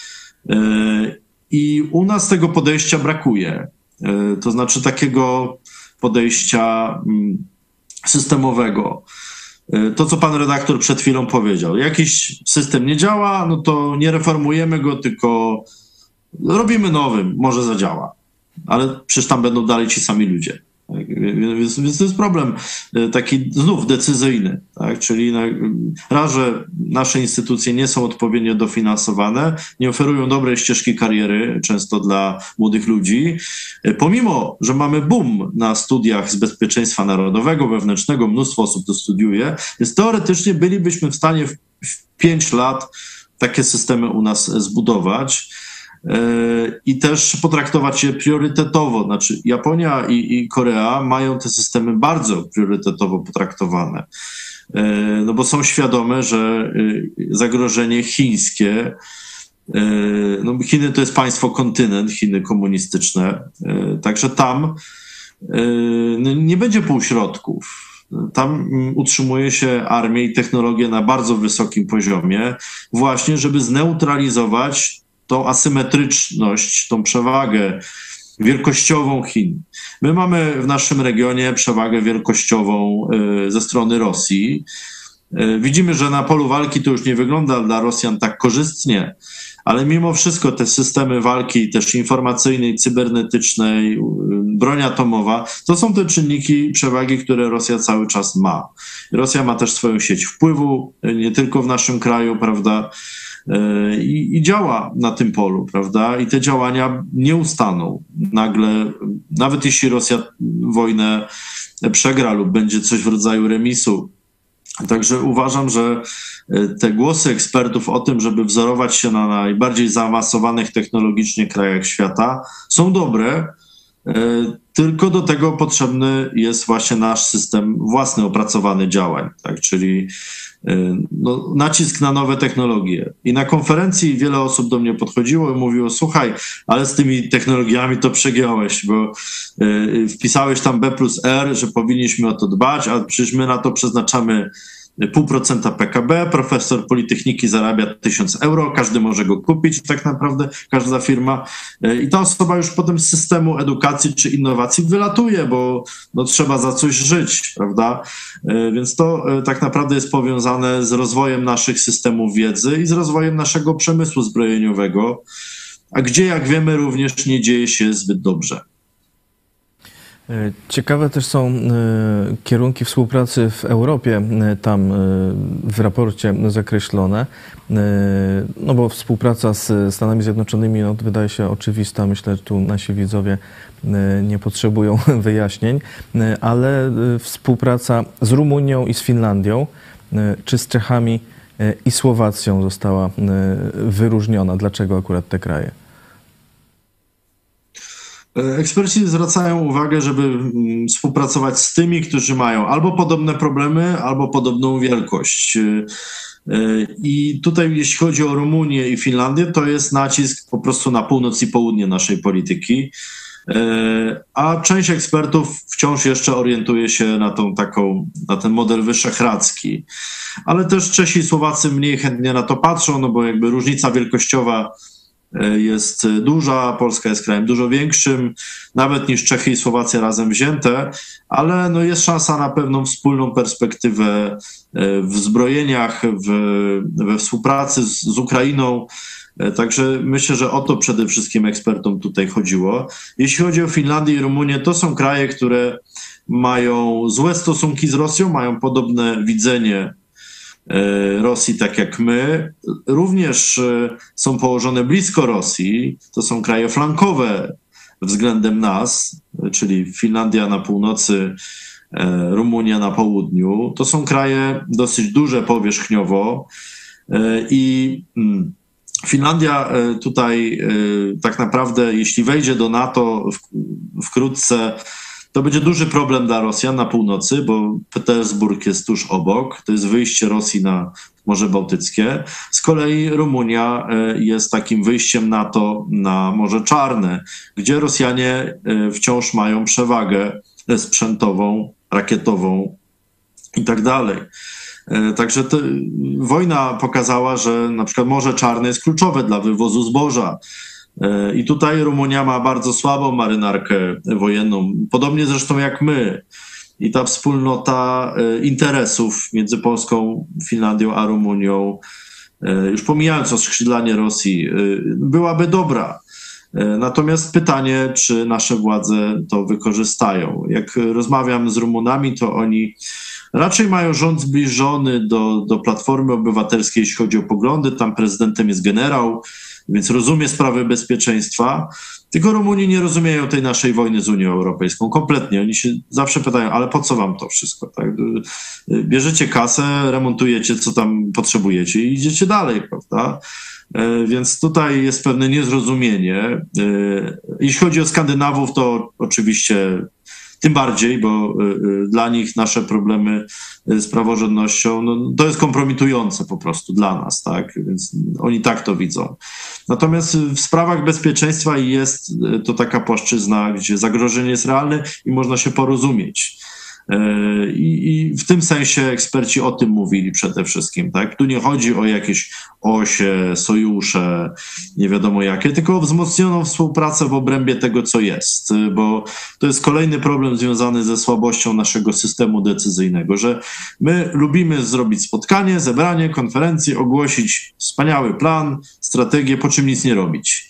I u nas tego podejścia brakuje. To znaczy takiego podejścia systemowego. To, co pan redaktor przed chwilą powiedział. Jakiś system nie działa, no to nie reformujemy go, tylko robimy nowym, może zadziała. Ale przecież tam będą dalej ci sami ludzie. Tak? Więc, więc to jest problem taki znów decyzyjny. Tak? Czyli na, raz, że nasze instytucje nie są odpowiednio dofinansowane, nie oferują dobrej ścieżki kariery, często dla młodych ludzi. Pomimo, że mamy boom na studiach z bezpieczeństwa narodowego, wewnętrznego, mnóstwo osób to studiuje, więc teoretycznie bylibyśmy w stanie w, w pięć lat takie systemy u nas zbudować. I też potraktować je priorytetowo. Znaczy Japonia i, i Korea mają te systemy bardzo priorytetowo potraktowane, no bo są świadome, że zagrożenie chińskie, no Chiny to jest państwo kontynent, Chiny komunistyczne, także tam nie będzie półśrodków. Tam utrzymuje się armię i technologię na bardzo wysokim poziomie, właśnie żeby zneutralizować tą asymetryczność, tą przewagę wielkościową Chin. My mamy w naszym regionie przewagę wielkościową ze strony Rosji. Widzimy, że na polu walki to już nie wygląda dla Rosjan tak korzystnie, ale mimo wszystko te systemy walki też informacyjnej, cybernetycznej, broń atomowa, to są te czynniki przewagi, które Rosja cały czas ma. Rosja ma też swoją sieć wpływu, nie tylko w naszym kraju, prawda, I, i działa na tym polu, prawda? I te działania nie ustaną. Nagle, nawet jeśli Rosja wojnę przegra lub będzie coś w rodzaju remisu. Także uważam, że te głosy ekspertów o tym, żeby wzorować się na najbardziej zaawansowanych technologicznie krajach świata, są dobre, tylko do tego potrzebny jest właśnie nasz system własny, opracowany działań, tak? Czyli no, nacisk na nowe technologie. I na konferencji wiele osób do mnie podchodziło i mówiło, słuchaj, ale z tymi technologiami to przegiąłeś, bo y, wpisałeś tam B plus R, że powinniśmy o to dbać, a przecież my na to przeznaczamy pół procenta P K B, profesor Politechniki zarabia tysiąc euro, każdy może go kupić tak naprawdę, każda firma. I ta osoba już potem z systemu edukacji czy innowacji wylatuje, bo no, trzeba za coś żyć, prawda? Więc to tak naprawdę jest powiązane z rozwojem naszych systemów wiedzy i z rozwojem naszego przemysłu zbrojeniowego, a gdzie, jak wiemy, również nie dzieje się zbyt dobrze. Ciekawe też są kierunki współpracy w Europie, tam w raporcie zakreślone, no bo współpraca z Stanami Zjednoczonymi no, wydaje się oczywista, myślę, że tu nasi widzowie nie potrzebują wyjaśnień, ale współpraca z Rumunią i z Finlandią, czy z Czechami i Słowacją została wyróżniona. Dlaczego akurat te kraje? Eksperci zwracają uwagę, żeby współpracować z tymi, którzy mają albo podobne problemy, albo podobną wielkość. I tutaj, jeśli chodzi o Rumunię i Finlandię, to jest nacisk po prostu na północ i południe naszej polityki. A część ekspertów wciąż jeszcze orientuje się na tą taką, na ten model wyszehradzki. Ale też Czesi i Słowacy mniej chętnie na to patrzą, no bo jakby różnica wielkościowa jest duża, Polska jest krajem dużo większym, nawet niż Czechy i Słowacja razem wzięte, ale no jest szansa na pewną wspólną perspektywę w zbrojeniach, w, we współpracy z, z Ukrainą. Także myślę, że o to przede wszystkim ekspertom tutaj chodziło. Jeśli chodzi o Finlandię i Rumunię, to są kraje, które mają złe stosunki z Rosją, mają podobne widzenie Rosji, tak jak my. Również są położone blisko Rosji. To są kraje flankowe względem nas, czyli Finlandia na północy, Rumunia na południu. To są kraje dosyć duże powierzchniowo i Finlandia tutaj tak naprawdę, jeśli wejdzie do NATO wkrótce, to będzie duży problem dla Rosjan na północy, bo Petersburg jest tuż obok, to jest wyjście Rosji na Morze Bałtyckie. Z kolei Rumunia jest takim wyjściem NATO na Morze Czarne, gdzie Rosjanie wciąż mają przewagę sprzętową, rakietową i tak dalej. Także to, wojna pokazała, że na przykład Morze Czarne jest kluczowe dla wywozu zboża. I tutaj Rumunia ma bardzo słabą marynarkę wojenną, podobnie zresztą jak my. I ta wspólnota interesów między Polską, Finlandią a Rumunią, już pomijając oskrzydlanie Rosji, byłaby dobra. Natomiast pytanie, czy nasze władze to wykorzystają. Jak rozmawiam z Rumunami, to oni raczej mają rząd zbliżony do, do Platformy Obywatelskiej, jeśli chodzi o poglądy. Tam prezydentem jest generał, więc rozumie sprawy bezpieczeństwa. Tylko Rumuni nie rozumieją tej naszej wojny z Unią Europejską kompletnie. Oni się zawsze pytają, ale po co wam to wszystko? Tak? Bierzecie kasę, remontujecie, co tam potrzebujecie i idziecie dalej, prawda? Więc tutaj jest pewne niezrozumienie. Jeśli chodzi o Skandynawów, to oczywiście tym bardziej, bo dla nich nasze problemy z praworządnością, no, to jest kompromitujące po prostu dla nas, tak? Więc oni tak to widzą. Natomiast w sprawach bezpieczeństwa jest to taka płaszczyzna, gdzie zagrożenie jest realne i można się porozumieć. I, I w tym sensie eksperci o tym mówili przede wszystkim, tak? Tu nie chodzi o jakieś osie, sojusze, nie wiadomo jakie, tylko o wzmocnioną współpracę w obrębie tego, co jest, bo to jest kolejny problem związany ze słabością naszego systemu decyzyjnego, że my lubimy zrobić spotkanie, zebranie, konferencję, ogłosić wspaniały plan, strategię, po czym nic nie robić.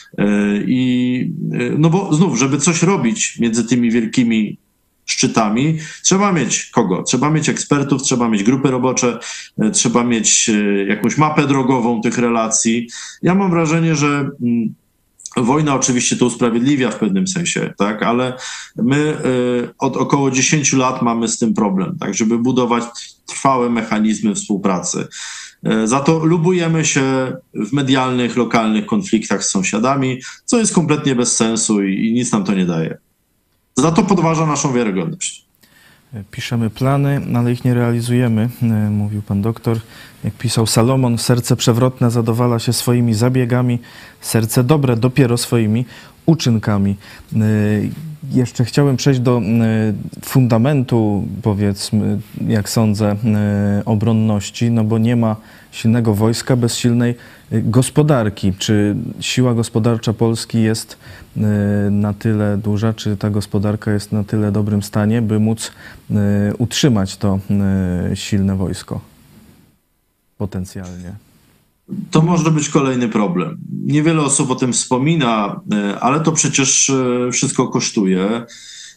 I no bo znów, żeby coś robić między tymi wielkimi szczytami, trzeba mieć kogo? Trzeba mieć ekspertów, trzeba mieć grupy robocze, trzeba mieć jakąś mapę drogową tych relacji. Ja mam wrażenie, że wojna oczywiście to usprawiedliwia w pewnym sensie, tak, ale my od około dziesięciu lat mamy z tym problem, tak, żeby budować trwałe mechanizmy współpracy. Za to lubujemy się w medialnych, lokalnych konfliktach z sąsiadami, co jest kompletnie bez sensu i, i nic nam to nie daje. Za to podważa naszą wiarygodność. Piszemy plany, ale ich nie realizujemy, mówił pan doktor. Jak pisał Salomon, serce przewrotne zadowala się swoimi zabiegami, serce dobre dopiero swoimi uczynkami. Jeszcze chciałem przejść do fundamentu, powiedzmy, jak sądzę, obronności, no bo nie ma silnego wojska bez silnej gospodarki. Czy siła gospodarcza Polski jest na tyle duża, czy ta gospodarka jest na tyle dobrym stanie, by móc utrzymać to silne wojsko potencjalnie? To może być kolejny problem. Niewiele osób o tym wspomina, ale to przecież wszystko kosztuje.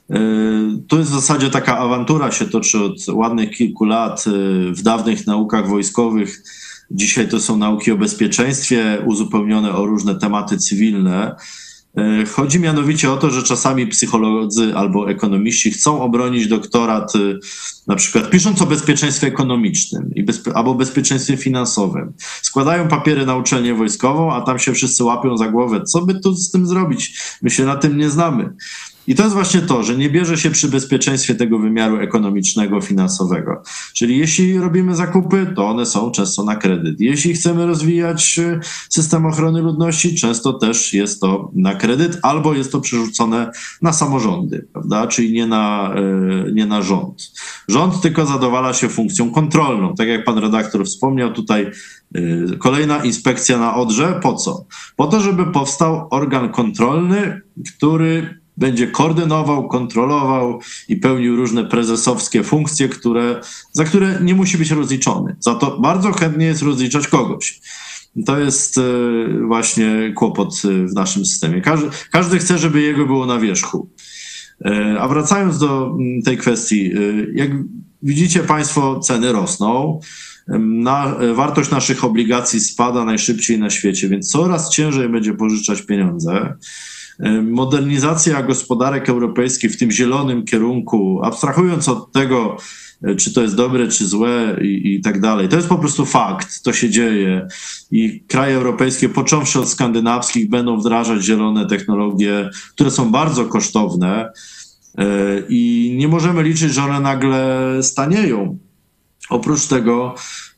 To jest w zasadzie taka awantura, się toczy od ładnych kilku lat w dawnych naukach wojskowych. Dzisiaj to są nauki o bezpieczeństwie, uzupełnione o różne tematy cywilne. Chodzi mianowicie o to, że czasami psycholodzy albo ekonomiści chcą obronić doktorat, na przykład pisząc o bezpieczeństwie ekonomicznym i bezpie- albo bezpieczeństwie finansowym. Składają papiery na uczelnię wojskową, a tam się wszyscy łapią za głowę. Co by tu z tym zrobić? My się na tym nie znamy. I to jest właśnie to, że nie bierze się przy bezpieczeństwie tego wymiaru ekonomicznego, finansowego. Czyli jeśli robimy zakupy, to one są często na kredyt. Jeśli chcemy rozwijać system ochrony ludności, często też jest to na kredyt, albo jest to przerzucone na samorządy, prawda? Czyli nie na, nie na rząd. Rząd tylko zadowala się funkcją kontrolną. Tak jak pan redaktor wspomniał, tutaj kolejna inspekcja na Odrze. Po co? Po to, żeby powstał organ kontrolny, który będzie koordynował, kontrolował i pełnił różne prezesowskie funkcje, które, za które nie musi być rozliczony. Za to bardzo chętnie jest rozliczać kogoś. To jest właśnie kłopot w naszym systemie. Każdy, każdy chce, żeby jego było na wierzchu. A wracając do tej kwestii, jak widzicie państwo, ceny rosną. Na, wartość naszych obligacji spada najszybciej na świecie, więc coraz ciężej będzie pożyczać pieniądze. Modernizacja gospodarek europejskich w tym zielonym kierunku, abstrahując od tego, czy to jest dobre, czy złe i, i tak dalej. To jest po prostu fakt, to się dzieje i kraje europejskie, począwszy od skandynawskich, będą wdrażać zielone technologie, które są bardzo kosztowne i nie możemy liczyć, że one nagle stanieją. Oprócz tego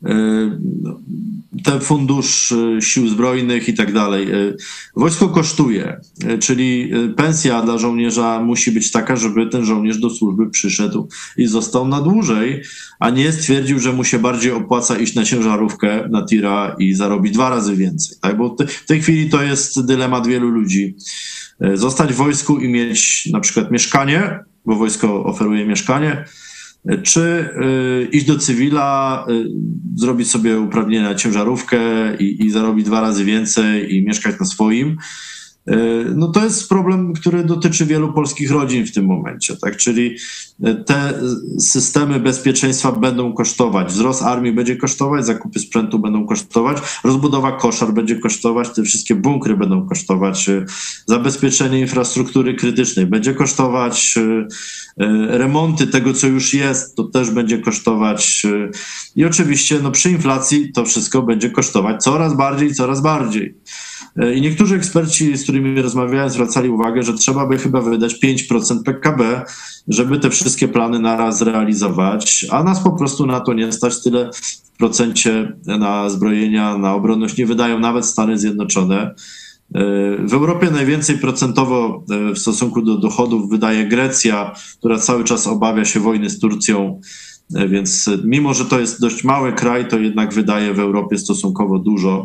ten fundusz sił zbrojnych i tak dalej. Wojsko kosztuje, czyli pensja dla żołnierza musi być taka, żeby ten żołnierz do służby przyszedł i został na dłużej, a nie stwierdził, że mu się bardziej opłaca iść na ciężarówkę, na tira i zarobić dwa razy więcej. Tak? Bo w tej chwili to jest dylemat wielu ludzi. Zostać w wojsku i mieć na przykład mieszkanie, bo wojsko oferuje mieszkanie, czy y, iść do cywila, y, zrobić sobie uprawnienia na ciężarówkę i, i zarobić dwa razy więcej i mieszkać na swoim. Y, no to jest problem, który dotyczy wielu polskich rodzin w tym momencie, tak? Czyli te systemy bezpieczeństwa będą kosztować, wzrost armii będzie kosztować, zakupy sprzętu będą kosztować, rozbudowa koszar będzie kosztować, te wszystkie bunkry będą kosztować, zabezpieczenie infrastruktury krytycznej będzie kosztować, remonty tego, co już jest, to też będzie kosztować i oczywiście no, przy inflacji to wszystko będzie kosztować coraz bardziej i coraz bardziej. I niektórzy eksperci, z którymi rozmawiałem, zwracali uwagę, że trzeba by chyba wydać pięć procent P K B, żeby te wszystkie plany naraz zrealizować, a nas po prostu na to nie stać. Tyle w procencie na zbrojenia, na obronność nie wydają nawet Stany Zjednoczone. W Europie najwięcej procentowo w stosunku do dochodów wydaje Grecja, która cały czas obawia się wojny z Turcją, więc mimo, że to jest dość mały kraj, to jednak wydaje w Europie stosunkowo dużo.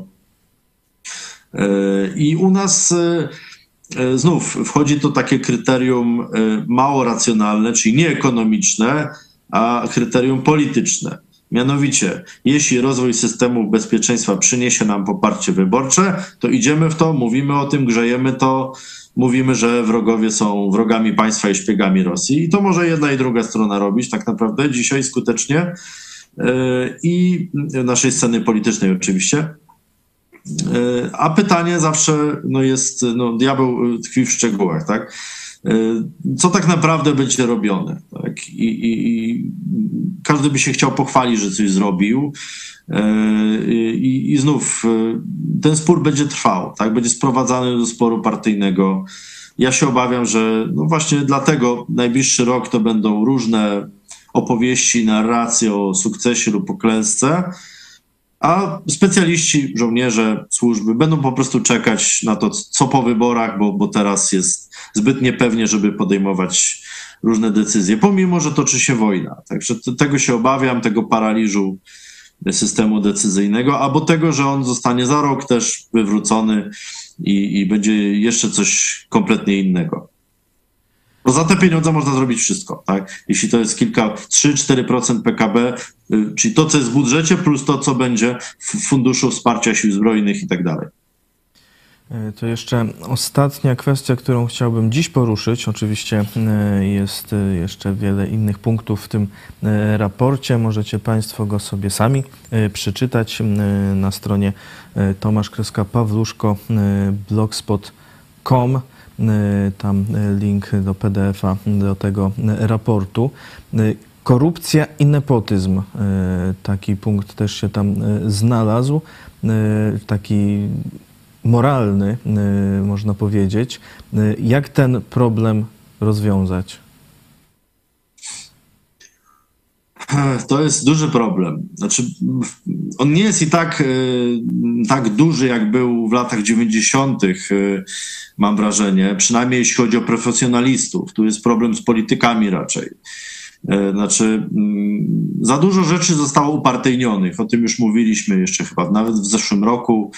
I u nas znów wchodzi to takie kryterium mało racjonalne, czyli nie ekonomiczne, a kryterium polityczne. Mianowicie, jeśli rozwój systemu bezpieczeństwa przyniesie nam poparcie wyborcze, to idziemy w to, mówimy o tym, grzejemy to, mówimy, że wrogowie są wrogami państwa i szpiegami Rosji. I to może jedna i druga strona robić tak naprawdę dzisiaj skutecznie i naszej sceny politycznej oczywiście. A pytanie zawsze no jest, no diabeł tkwi w szczegółach, tak? Co tak naprawdę będzie robione, tak? I, i, i każdy by się chciał pochwalić, że coś zrobił i, i znów ten spór będzie trwał, tak? Będzie sprowadzany do sporu partyjnego. Ja się obawiam, że no właśnie dlatego najbliższy rok to będą różne opowieści, narracje o sukcesie lub o klęsce, a specjaliści, żołnierze, służby będą po prostu czekać na to, co po wyborach, bo, bo teraz jest zbyt niepewnie, żeby podejmować różne decyzje, pomimo że toczy się wojna. Także tego się obawiam, tego paraliżu systemu decyzyjnego, albo tego, że on zostanie za rok też wywrócony i, i będzie jeszcze coś kompletnie innego. Bo za te pieniądze można zrobić wszystko, tak? Jeśli to jest kilka, trzy do czterech procent P K B, czyli to, co jest w budżecie, plus to, co będzie w Funduszu Wsparcia Sił Zbrojnych i tak dalej. To jeszcze ostatnia kwestia, którą chciałbym dziś poruszyć. Oczywiście jest jeszcze wiele innych punktów w tym raporcie. Możecie Państwo go sobie sami przeczytać na stronie tomasz pawluszko kropka blogspot kropka com. Tam link do P D F a do tego raportu. Korupcja i nepotyzm. Taki punkt też się tam znalazł. Taki moralny, można powiedzieć. Jak ten problem rozwiązać? To jest duży problem. Znaczy, on nie jest i tak, tak duży, jak był w latach dziewięćdziesiątych, mam wrażenie, przynajmniej jeśli chodzi o profesjonalistów. Tu jest problem z politykami raczej. Znaczy, za dużo rzeczy zostało upartyjnionych. O tym już mówiliśmy jeszcze chyba nawet w zeszłym roku,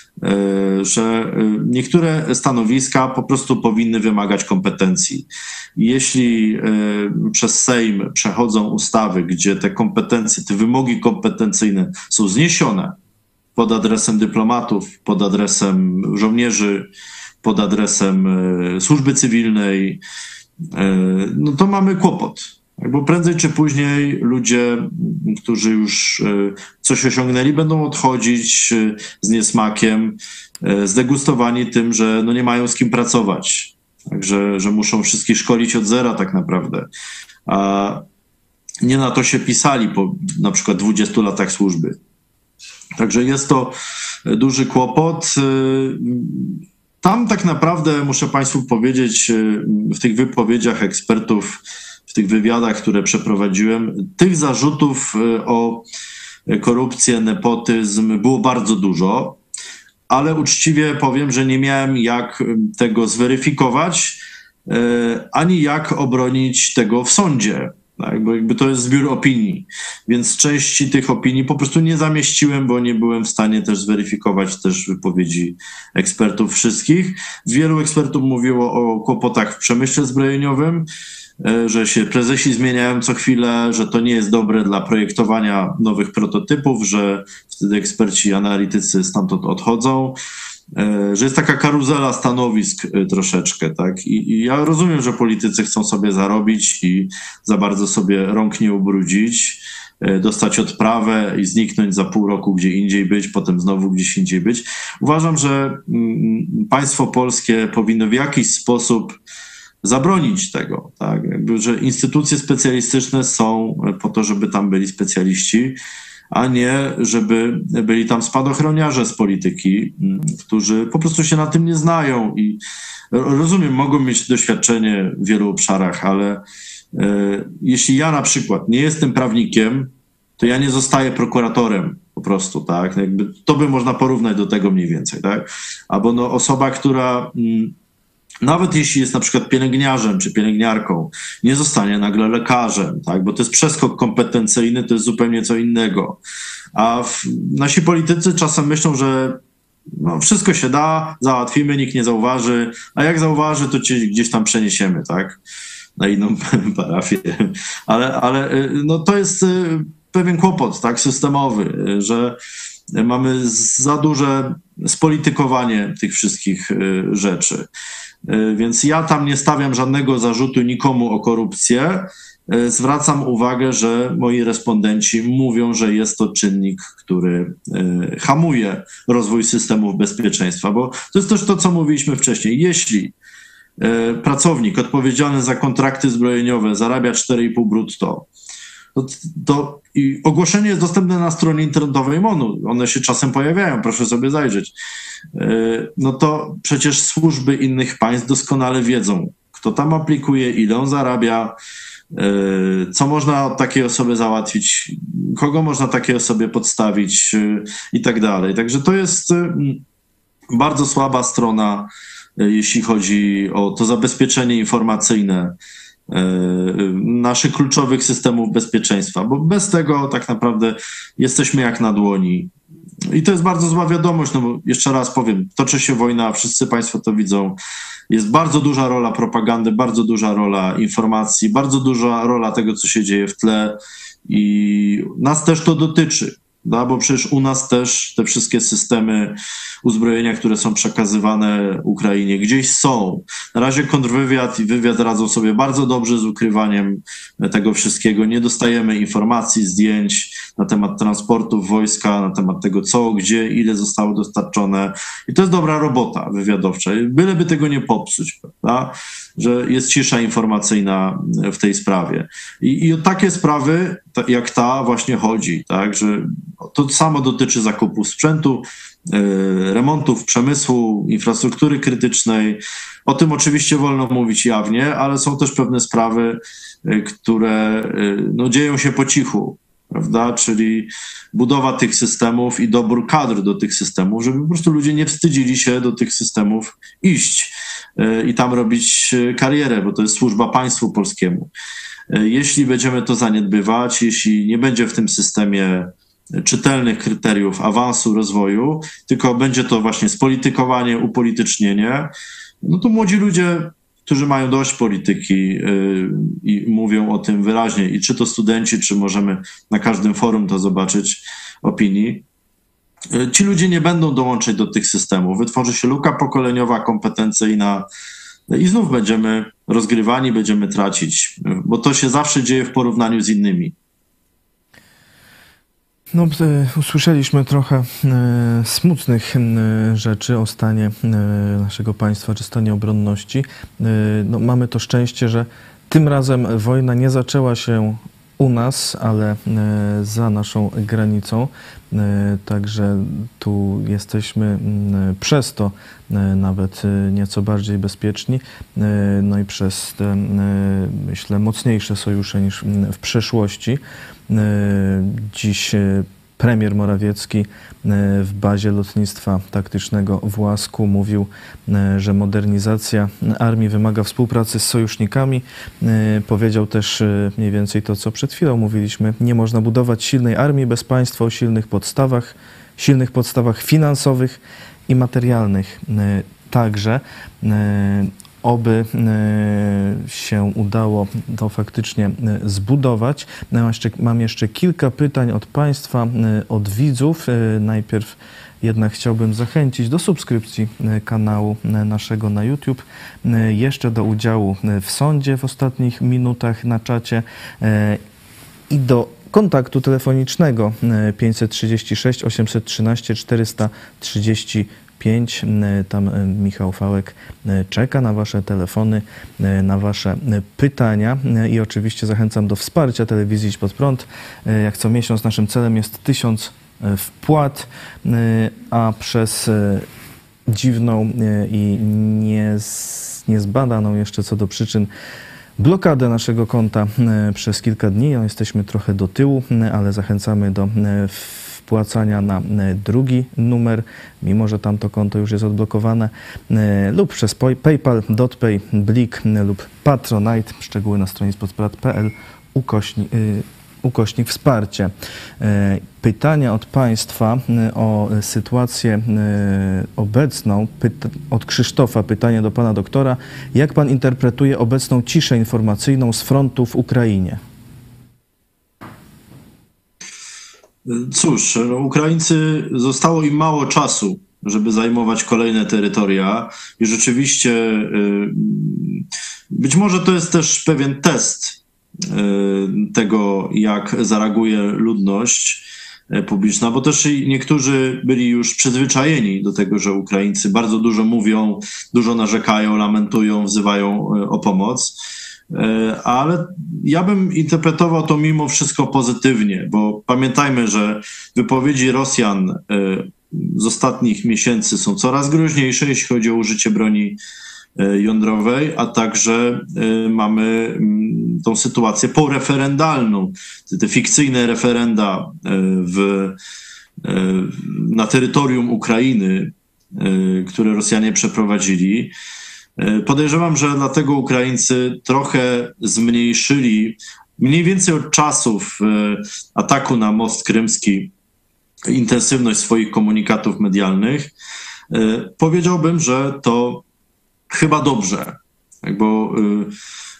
że niektóre stanowiska po prostu powinny wymagać kompetencji. Jeśli przez Sejm przechodzą ustawy, gdzie te kompetencje, te wymogi kompetencyjne są zniesione pod adresem dyplomatów, pod adresem żołnierzy, pod adresem służby cywilnej, no to mamy kłopot. Bo prędzej czy później ludzie, którzy już coś osiągnęli, będą odchodzić z niesmakiem, zdegustowani tym, że no nie mają z kim pracować. Także że muszą wszystkich szkolić od zera tak naprawdę. A nie na to się pisali po na przykład dwudziestu latach służby. Także jest to duży kłopot. Tam tak naprawdę, muszę Państwu powiedzieć, w tych wypowiedziach ekspertów, w tych wywiadach, które przeprowadziłem, tych zarzutów o korupcję, nepotyzm było bardzo dużo, ale uczciwie powiem, że nie miałem jak tego zweryfikować, ani jak obronić tego w sądzie, tak? Bo jakby to jest zbiór opinii, więc części tych opinii po prostu nie zamieściłem, bo nie byłem w stanie też zweryfikować też wypowiedzi ekspertów wszystkich. Wielu ekspertów mówiło o kłopotach w przemyśle zbrojeniowym, że się prezesi zmieniają co chwilę, że to nie jest dobre dla projektowania nowych prototypów, że wtedy eksperci, analitycy stamtąd odchodzą, że jest taka karuzela stanowisk troszeczkę, tak? I, i ja rozumiem, że politycy chcą sobie zarobić i za bardzo sobie rąk nie ubrudzić, dostać odprawę i zniknąć za pół roku gdzie indziej być, potem znowu gdzieś indziej być. Uważam, że państwo polskie powinno w jakiś sposób zabronić tego, tak? Jakby, że instytucje specjalistyczne są po to, żeby tam byli specjaliści, a nie żeby byli tam spadochroniarze z polityki, którzy po prostu się na tym nie znają i rozumiem, mogą mieć doświadczenie w wielu obszarach, ale e, jeśli ja na przykład nie jestem prawnikiem, to ja nie zostaję prokuratorem po prostu, tak? Jakby to by można porównać do tego mniej więcej, tak? Albo no osoba, która mm, nawet jeśli jest na przykład pielęgniarzem czy pielęgniarką, nie zostanie nagle lekarzem, tak? Bo to jest przeskok kompetencyjny, to jest zupełnie co innego. A w, nasi politycy czasem myślą, że no, wszystko się da, załatwimy, nikt nie zauważy, a jak zauważy, to cię gdzieś tam przeniesiemy, tak? Na inną parafię. Ale, ale no, to jest pewien kłopot, tak? Systemowy, że mamy za duże spolitykowanie tych wszystkich rzeczy. Więc ja tam nie stawiam żadnego zarzutu nikomu o korupcję. Zwracam uwagę, że moi respondenci mówią, że jest to czynnik, który hamuje rozwój systemów bezpieczeństwa, bo to jest też to, co mówiliśmy wcześniej. Jeśli pracownik odpowiedzialny za kontrakty zbrojeniowe zarabia cztery i pół brutto, to, to i ogłoszenie jest dostępne na stronie internetowej M O N-u. One się czasem pojawiają, proszę sobie zajrzeć. No to przecież służby innych państw doskonale wiedzą, kto tam aplikuje, ile on zarabia, co można od takiej osoby załatwić, kogo można takiej osobie podstawić i tak dalej. Także to jest bardzo słaba strona, jeśli chodzi o to zabezpieczenie informacyjne naszych kluczowych systemów bezpieczeństwa, bo bez tego tak naprawdę jesteśmy jak na dłoni. I to jest bardzo zła wiadomość, no bo jeszcze raz powiem, toczy się wojna, wszyscy państwo to widzą, jest bardzo duża rola propagandy, bardzo duża rola informacji, bardzo duża rola tego, co się dzieje w tle i nas też to dotyczy. No, bo przecież u nas też te wszystkie systemy uzbrojenia, które są przekazywane Ukrainie, gdzieś są. Na razie kontrwywiad i wywiad radzą sobie bardzo dobrze z ukrywaniem tego wszystkiego. Nie dostajemy informacji, zdjęć na temat transportów wojska, na temat tego co, gdzie, ile zostało dostarczone. I to jest dobra robota wywiadowcza. Byleby tego nie popsuć, prawda? Że jest cisza informacyjna w tej sprawie. I, i o takie sprawy jak ta właśnie chodzi, tak? Że to samo dotyczy zakupu sprzętu, remontów, przemysłu, infrastruktury krytycznej. O tym oczywiście wolno mówić jawnie, ale są też pewne sprawy, które no, dzieją się po cichu, prawda? Czyli budowa tych systemów i dobór kadr do tych systemów, żeby po prostu ludzie nie wstydzili się do tych systemów iść i tam robić karierę, bo to jest służba państwu polskiemu. Jeśli będziemy to zaniedbywać, jeśli nie będzie w tym systemie czytelnych kryteriów awansu, rozwoju, tylko będzie to właśnie spolitykowanie, upolitycznienie, no to młodzi ludzie, którzy mają dość polityki yy, i mówią o tym wyraźnie, i czy to studenci, czy możemy na każdym forum to zobaczyć opinii, yy, ci ludzie nie będą dołączać do tych systemów. Wytworzy się luka pokoleniowa, kompetencyjna i znów będziemy rozgrywani, będziemy tracić, bo to się zawsze dzieje w porównaniu z innymi. No, usłyszeliśmy trochę e, smutnych e, rzeczy o stanie e, naszego państwa, czy stanie obronności. E, no, mamy to szczęście, że tym razem wojna nie zaczęła się u nas, ale e, za naszą granicą. E, także tu jesteśmy e, przez to e, nawet e, nieco bardziej bezpieczni. E, no i przez te, e, myślę, mocniejsze sojusze niż w przeszłości. Dziś premier Morawiecki w bazie lotnictwa taktycznego w Łasku mówił, że modernizacja armii wymaga współpracy z sojusznikami. Powiedział też mniej więcej to, co przed chwilą mówiliśmy. Nie można budować silnej armii bez państwa o silnych podstawach, silnych podstawach finansowych i materialnych także. Oby się udało to faktycznie zbudować. Mam jeszcze, mam jeszcze kilka pytań od Państwa, od widzów. Najpierw jednak chciałbym zachęcić do subskrypcji kanału naszego na YouTube, jeszcze do udziału w sądzie w ostatnich minutach na czacie i do kontaktu telefonicznego pięćset trzydzieści sześć osiemset trzynaście czterysta trzydzieści pięć. Tam Michał Fałek czeka na Wasze telefony, na Wasze pytania i oczywiście zachęcam do wsparcia telewizji Idź Pod Prąd. Jak co miesiąc naszym celem jest tysiąc wpłat, a przez dziwną i nie, niezbadaną jeszcze co do przyczyn blokadę naszego konta przez kilka dni. No, jesteśmy trochę do tyłu, ale zachęcamy do wpłacania na drugi numer, mimo że tamto konto już jest odblokowane, lub przez PayPal, DotPay, Blik lub Patronite. Szczegóły na stronie spodprat kropka p l ukośnik, ukośnik wsparcie. Pytania od Państwa o sytuację obecną. Pyta od Krzysztofa pytanie do Pana doktora. Jak Pan interpretuje obecną ciszę informacyjną z frontu w Ukrainie? Cóż, no, Ukraińcy, zostało im mało czasu, żeby zajmować kolejne terytoria i rzeczywiście y, być może to jest też pewien test y, tego, jak zareaguje ludność publiczna, bo też niektórzy byli już przyzwyczajeni do tego, że Ukraińcy bardzo dużo mówią, dużo narzekają, lamentują, wzywają o pomoc. Ale ja bym interpretował to mimo wszystko pozytywnie, bo pamiętajmy, że wypowiedzi Rosjan z ostatnich miesięcy są coraz groźniejsze, jeśli chodzi o użycie broni jądrowej, a także mamy tą sytuację poreferendalną, te fikcyjne referenda w, na terytorium Ukrainy, które Rosjanie przeprowadzili. Podejrzewam, że dlatego Ukraińcy trochę zmniejszyli mniej więcej od czasów ataku na most krymski intensywność swoich komunikatów medialnych. Powiedziałbym, że to chyba dobrze, bo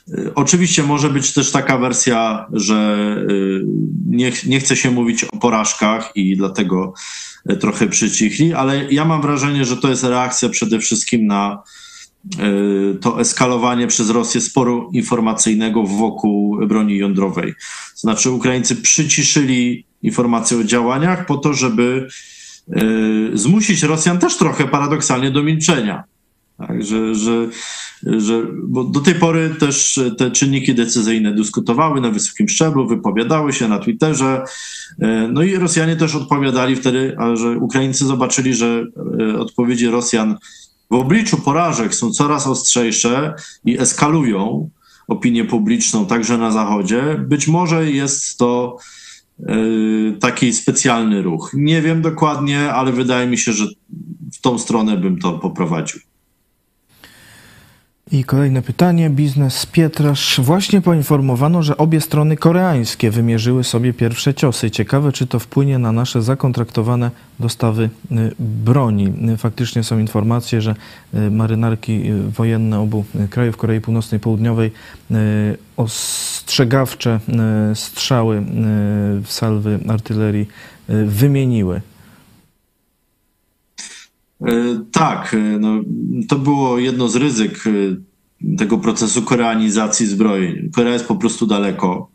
Oczywiście może być też taka wersja, że nie, nie chce się mówić o porażkach i dlatego trochę przycichli, ale ja mam wrażenie, że to jest reakcja przede wszystkim na to eskalowanie przez Rosję sporu informacyjnego wokół broni jądrowej. Znaczy Ukraińcy przyciszyli informacje o działaniach po to, żeby zmusić Rosjan też trochę paradoksalnie do milczenia. Tak, że, że, że, bo do tej pory też te czynniki decyzyjne dyskutowały na wysokim szczeblu, wypowiadały się na Twitterze, no i Rosjanie też odpowiadali wtedy, a że Ukraińcy zobaczyli, że odpowiedzi Rosjan w obliczu porażek są coraz ostrzejsze i eskalują opinię publiczną także na Zachodzie. Być może jest to taki specjalny ruch. Nie wiem dokładnie, ale wydaje mi się, że w tą stronę bym to poprowadził. I kolejne pytanie. Biznes Pietrasz. Właśnie poinformowano, że obie strony koreańskie wymierzyły sobie pierwsze ciosy. Ciekawe, czy to wpłynie na nasze zakontraktowane dostawy broni. Faktycznie są informacje, że marynarki wojenne obu krajów, Korei Północnej i Południowej, ostrzegawcze strzały w salwy artylerii wymieniły. Tak, no, to było jedno z ryzyk tego procesu koreanizacji zbrojeń. Korea jest po prostu daleko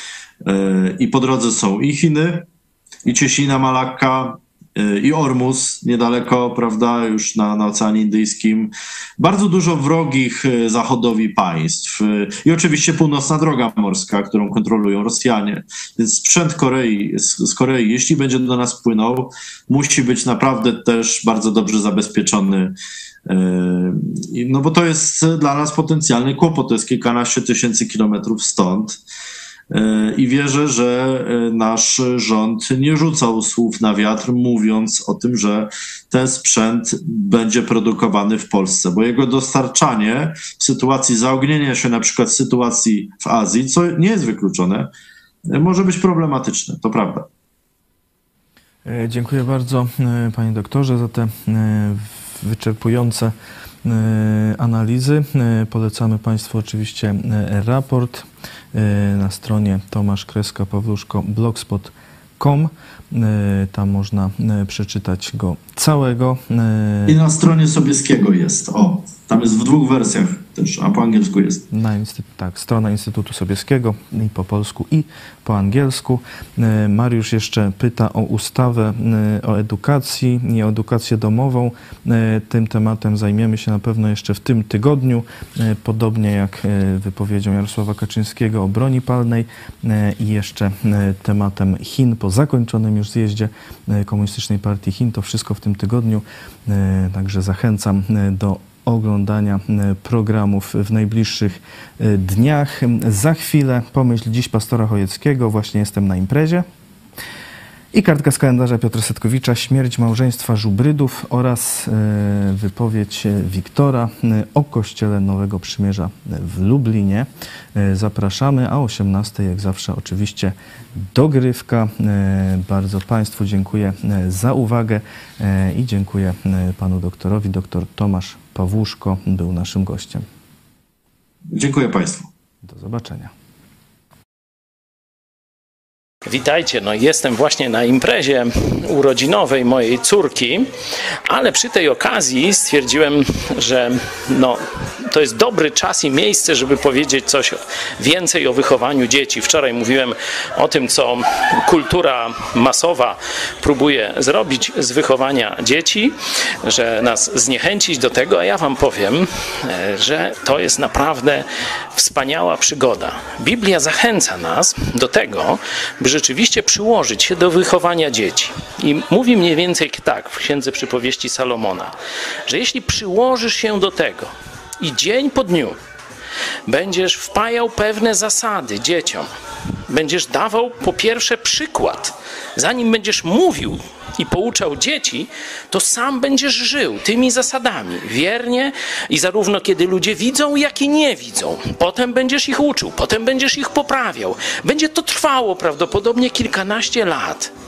i po drodze są i Chiny, i Cieśnina Malakka, i Ormus niedaleko, prawda, już na, na Oceanie Indyjskim. Bardzo dużo wrogich Zachodowi państw i oczywiście północna droga morska, którą kontrolują Rosjanie. Więc sprzęt Korei, z, z Korei, jeśli będzie do nas płynął, musi być naprawdę też bardzo dobrze zabezpieczony. No bo to jest dla nas potencjalny kłopot, to jest kilkanaście tysięcy kilometrów stąd. I wierzę, że nasz rząd nie rzucał słów na wiatr, mówiąc o tym, że ten sprzęt będzie produkowany w Polsce, bo jego dostarczanie w sytuacji zaognienia się, na przykład w sytuacji w Azji, co nie jest wykluczone, może być problematyczne, to prawda. Dziękuję bardzo, panie doktorze, za te wyczerpujące analizy. Polecamy państwu oczywiście raport na stronie tomasz kropka pawluszko kropka blogspot kropka com. Tam można przeczytać go całego. I na stronie Sobieskiego jest. O, tam jest w dwóch wersjach też, a po angielsku jest. Na instytut, tak, strona Instytutu Sobieskiego i po polsku, i po angielsku. Mariusz jeszcze pyta o ustawę o edukacji i o edukację domową. Tym tematem zajmiemy się na pewno jeszcze w tym tygodniu, podobnie jak wypowiedzią Jarosława Kaczyńskiego o broni palnej i jeszcze tematem Chin po zakończonym już zjeździe Komunistycznej Partii Chin. To wszystko w tym tygodniu, także zachęcam do oglądania programów w najbliższych dniach. Za chwilę pomyśl dziś pastora Chojeckiego, właśnie jestem na imprezie. I kartka z kalendarza Piotra Setkowicza, śmierć małżeństwa Żubrydów oraz wypowiedź Wiktora o Kościele Nowego Przymierza w Lublinie. Zapraszamy, a o osiemnastej jak zawsze oczywiście dogrywka. Bardzo państwu dziękuję za uwagę i dziękuję panu doktorowi. Doktor Tomasz Pawłuszko był naszym gościem. Dziękuję państwu. Do zobaczenia. Witajcie, no jestem właśnie na imprezie urodzinowej mojej córki, ale przy tej okazji stwierdziłem, że no, to jest dobry czas i miejsce, żeby powiedzieć coś więcej o wychowaniu dzieci. Wczoraj mówiłem o tym, co kultura masowa próbuje zrobić z wychowania dzieci, że nas zniechęcić do tego, a ja wam powiem, że to jest naprawdę wspaniała przygoda. Biblia zachęca nas do tego, by rzeczywiście przyłożyć się do wychowania dzieci. I mówi mniej więcej tak w Księdze Przypowieści Salomona, że jeśli przyłożysz się do tego i dzień po dniu będziesz wpajał pewne zasady dzieciom, będziesz dawał po pierwsze przykład, zanim będziesz mówił i pouczał dzieci, to sam będziesz żył tymi zasadami wiernie i zarówno kiedy ludzie widzą, jak i nie widzą. Potem będziesz ich uczył, potem będziesz ich poprawiał. Będzie to trwało prawdopodobnie kilkanaście lat.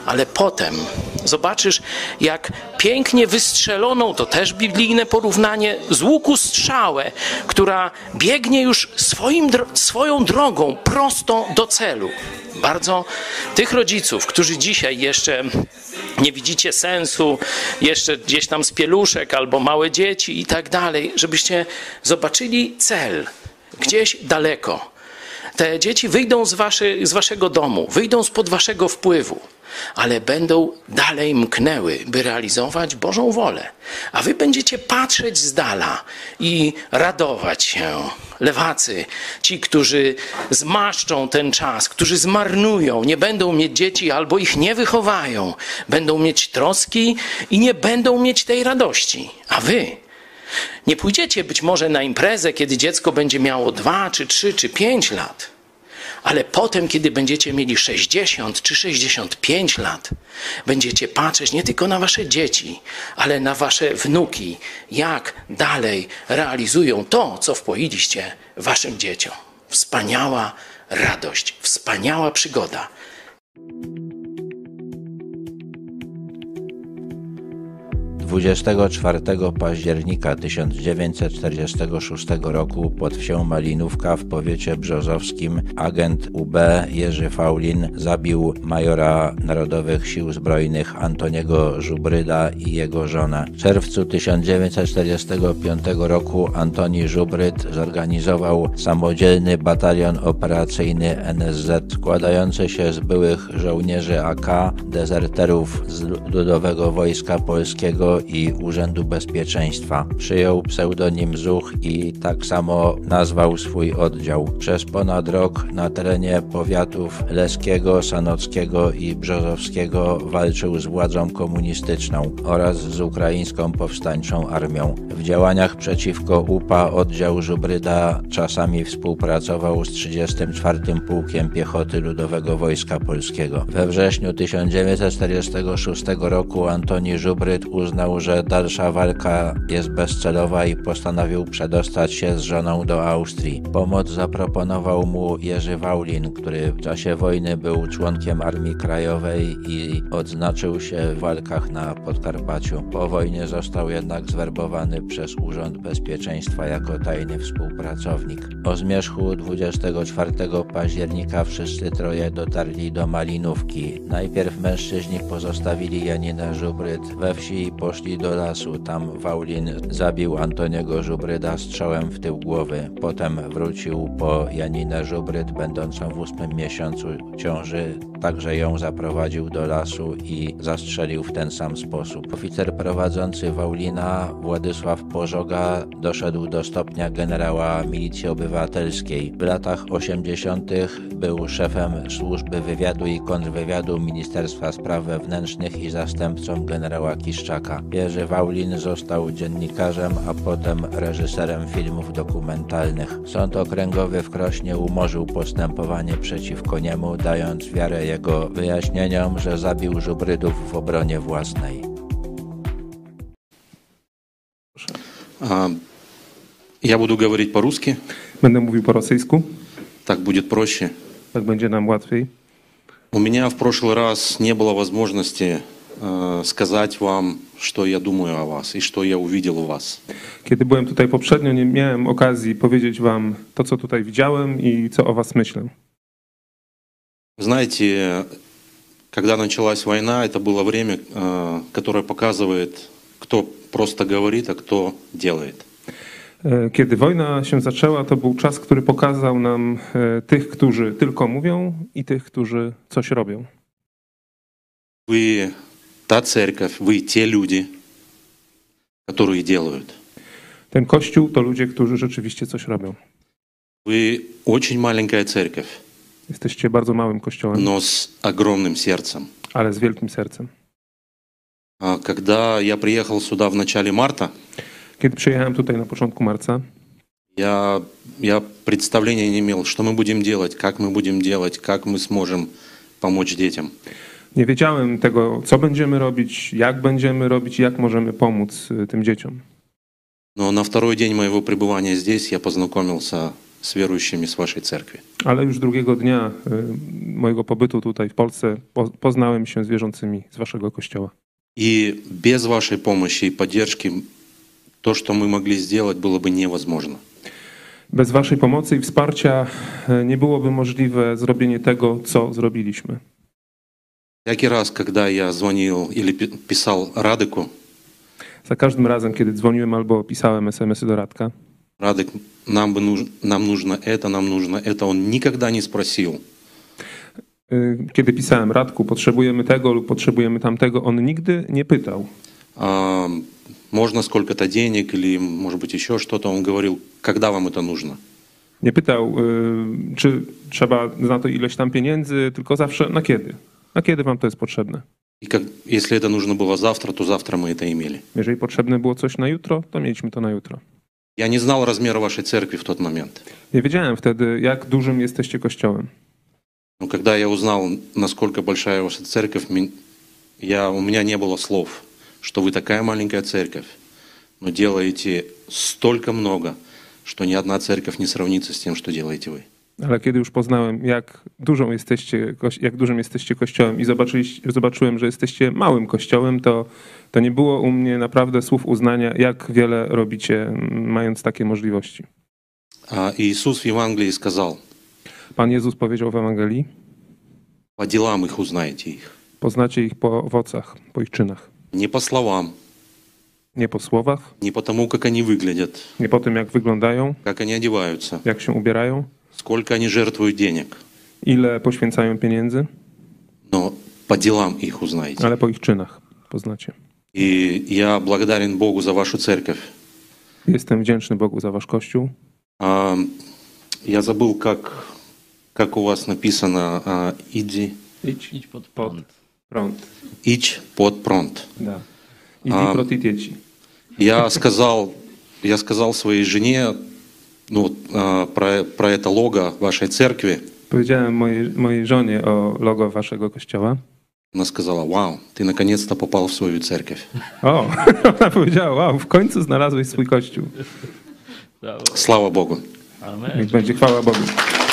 ale potem zobaczysz, jak pięknie wystrzeloną, to też biblijne porównanie, z łuku strzałę, która biegnie już swoim, swoją drogą prosto do celu. Bardzo tych rodziców, którzy dzisiaj jeszcze nie widzicie sensu, jeszcze gdzieś tam z pieluszek albo małe dzieci i tak dalej, żebyście zobaczyli cel gdzieś daleko. Te dzieci wyjdą z, waszy, z waszego domu, wyjdą spod waszego wpływu, ale będą dalej mknęły, by realizować Bożą wolę. A wy będziecie patrzeć z dala i radować się. Lewacy, ci, którzy zmaszczą ten czas, którzy zmarnują, nie będą mieć dzieci albo ich nie wychowają, będą mieć troski i nie będą mieć tej radości. A wy nie pójdziecie być może na imprezę, kiedy dziecko będzie miało dwa, czy trzy, czy pięć lat, ale potem, kiedy będziecie mieli sześćdziesiąt czy sześćdziesiąt pięć lat, będziecie patrzeć nie tylko na wasze dzieci, ale na wasze wnuki, jak dalej realizują to, co wpoiliście waszym dzieciom. Wspaniała radość, wspaniała przygoda. dwudziestego czwartego października tysiąc dziewięćset czterdziestego szóstego roku pod wsią Malinówka w powiecie brzozowskim agent U B Jerzy Faulin zabił majora Narodowych Sił Zbrojnych Antoniego Żubryda i jego żonę. W czerwcu tysiąc dziewięćset czterdziestego piątego roku Antoni Żubryd zorganizował samodzielny batalion operacyjny N S Z składający się z byłych żołnierzy A K, dezerterów z Ludowego Wojska Polskiego i Urzędu Bezpieczeństwa. Przyjął pseudonim Zuch i tak samo nazwał swój oddział. Przez ponad rok na terenie powiatów leskiego, sanockiego i brzozowskiego walczył z władzą komunistyczną oraz z ukraińską powstańczą armią. W działaniach przeciwko U P A oddział Żubryda czasami współpracował z trzydziestym czwartym Pułkiem Piechoty Ludowego Wojska Polskiego. We wrześniu tysiąc dziewięćset czterdziestego szóstego roku Antoni Żubryd uznał, że dalsza walka jest bezcelowa i postanowił przedostać się z żoną do Austrii. Pomoc zaproponował mu Jerzy Faulin, który w czasie wojny był członkiem Armii Krajowej i odznaczył się w walkach na Podkarpaciu. Po wojnie został jednak zwerbowany przez Urząd Bezpieczeństwa jako tajny współpracownik. O zmierzchu dwudziestego czwartego października wszyscy troje dotarli do Malinówki. Najpierw mężczyźni pozostawili Janinę Żubryd we wsi i poszli do lasu. Tam Faulin zabił Antoniego Żubryda strzałem w tył głowy. Potem wrócił po Janinę Żubryd, będącą w ósmym miesiącu ciąży. Także ją zaprowadził do lasu i zastrzelił w ten sam sposób. Oficer prowadzący Faulina, Władysław Pożoga, doszedł do stopnia generała milicji obywatelskiej. W latach osiemdziesiątych był szefem służby wywiadu i kontrwywiadu Ministerstwa Spraw Wewnętrznych i zastępcą generała Kiszczaka. Jerzy Faulin został dziennikarzem, a potem reżyserem filmów dokumentalnych. Sąd Okręgowy w Krośnie umorzył postępowanie przeciwko niemu, dając wiarę jego wyjaśnieniom, że zabił Żubrydów w obronie własnej. Ja буду говорить по-русски. Będę mówił po rosyjsku. Так будет проще. Tak będzie nam łatwiej. У меня в прошлый раз не было возможности сказать вам, что я думаю о вас и что я увидел у вас. Kiedy byłem tutaj poprzednio, nie miałem okazji powiedzieć wam to, co tutaj widziałem i co o was myślę. Знаете, когда началась война, это было время, которое показывает, кто просто говорит, а кто делает. Kiedy wojna się zaczęła, to był czas, który pokazał nam tych, którzy tylko mówią i tych, którzy coś robią. Вы та церковь, вы те люди, которые делают. Ten kościół to ludzie, którzy rzeczywiście coś robią. Вы очень маленькая церковь. Jesteście bardzo małym kościołem, но с огромным сердцем. ale z wielkim sercem. Когда я приехал сюда в начале марта, Kiedy przyjechałem tutaj na początku marca, я, я представления не имел, что мы будем делать, как мы будем делать, как мы сможем помочь детям. nie wiedziałem tego, co będziemy robić, jak będziemy robić i jak możemy pomóc tym dzieciom. Но на второй день моего пребывания здесь я познакомился с верующими с вашей церкви. Ale już drugiego dnia y, mojego pobytu tutaj w Polsce po, poznałem się z wierzącymi z waszego kościoła. И без вашей помощи и поддержки то, что мы могли сделать, было бы невозможно. Bez waszej pomocy i wsparcia y, nie byłoby możliwe zrobienie tego, co zrobiliśmy. Всякий раз, когда я звонил или пи- писал Радыку, Za każdym razem, kiedy dzwoniłem albo pisałem es em esy do Radka, Радык, нам, бы нуж- нам нужно это, нам нужно это, он никогда не спросил. y, kiedy pisałem Radku, potrzebujemy tego lub potrzebujemy tamtego, on nigdy nie pytał. А, можно сколько-то денег или, может быть, еще что-то. Он говорил, когда вам это нужно. Nie pytał, y, czy trzeba na to ileś tam pieniędzy, tylko zawsze na kiedy. Na kiedy wam to jest potrzebne? И как, если это нужно было завтра, то завтра мы это имели. Jeżeli potrzebne było coś na jutro, to mieliśmy to na jutro. Я не знал размера вашей церкви в тот момент. Nie wiedziałem wtedy, jak dużym jesteście kościołem. Но когда я узнал, насколько большая ваша церковь, ми- я, у меня не было слов, что вы такая маленькая церковь, но делаете столько много, что ни одна церковь не сравнится с тем, что делаете вы. Ale kiedy już poznałem, jak dużą jesteście, koś- jak dużym jesteście kościołem i zobaczyliście- zobaczyłem, że jesteście małym kościołem, to, to nie było u mnie naprawdę słów uznania, jak wiele robicie, m, mając takie możliwości. А Иисус в Евангелии сказал, Pan Jezus powiedział w Ewangelii, по делам их узнаете их. poznacie ich po owocach, po ich czynach. Не по словам, Nie po słowach, не по тому, как они выглядят, nie po tym, jak wyglądają, как они одеваются, jak się ubierają, сколько они жертвуют денег, ile poświęcają pieniędzy, но по делам их узнаете. ale po ich czynach poznacie. И я благодарен Богу за вашу церковь. Jestem wdzięczny Bogu za wasz kościół. А, Я забыл, как, как у вас написано а, «иди, Idź, Idź pod pod prąd. prąd. idź под прąd». Da. Idź A- proti dzieci. Я сказал, я сказал своей жене ну, вот, а, про, про это лого вашей церкви. Powiedziałem mojej, mojej żonie o logo waszego kościoła. Она сказала, вау, ты наконец-то попал в свою церковь. O, ona powiedziała, wow, w końcu znalazłeś swój kościół. Brawo. Слава Богу. Amen. Niech będzie chwała Bogu.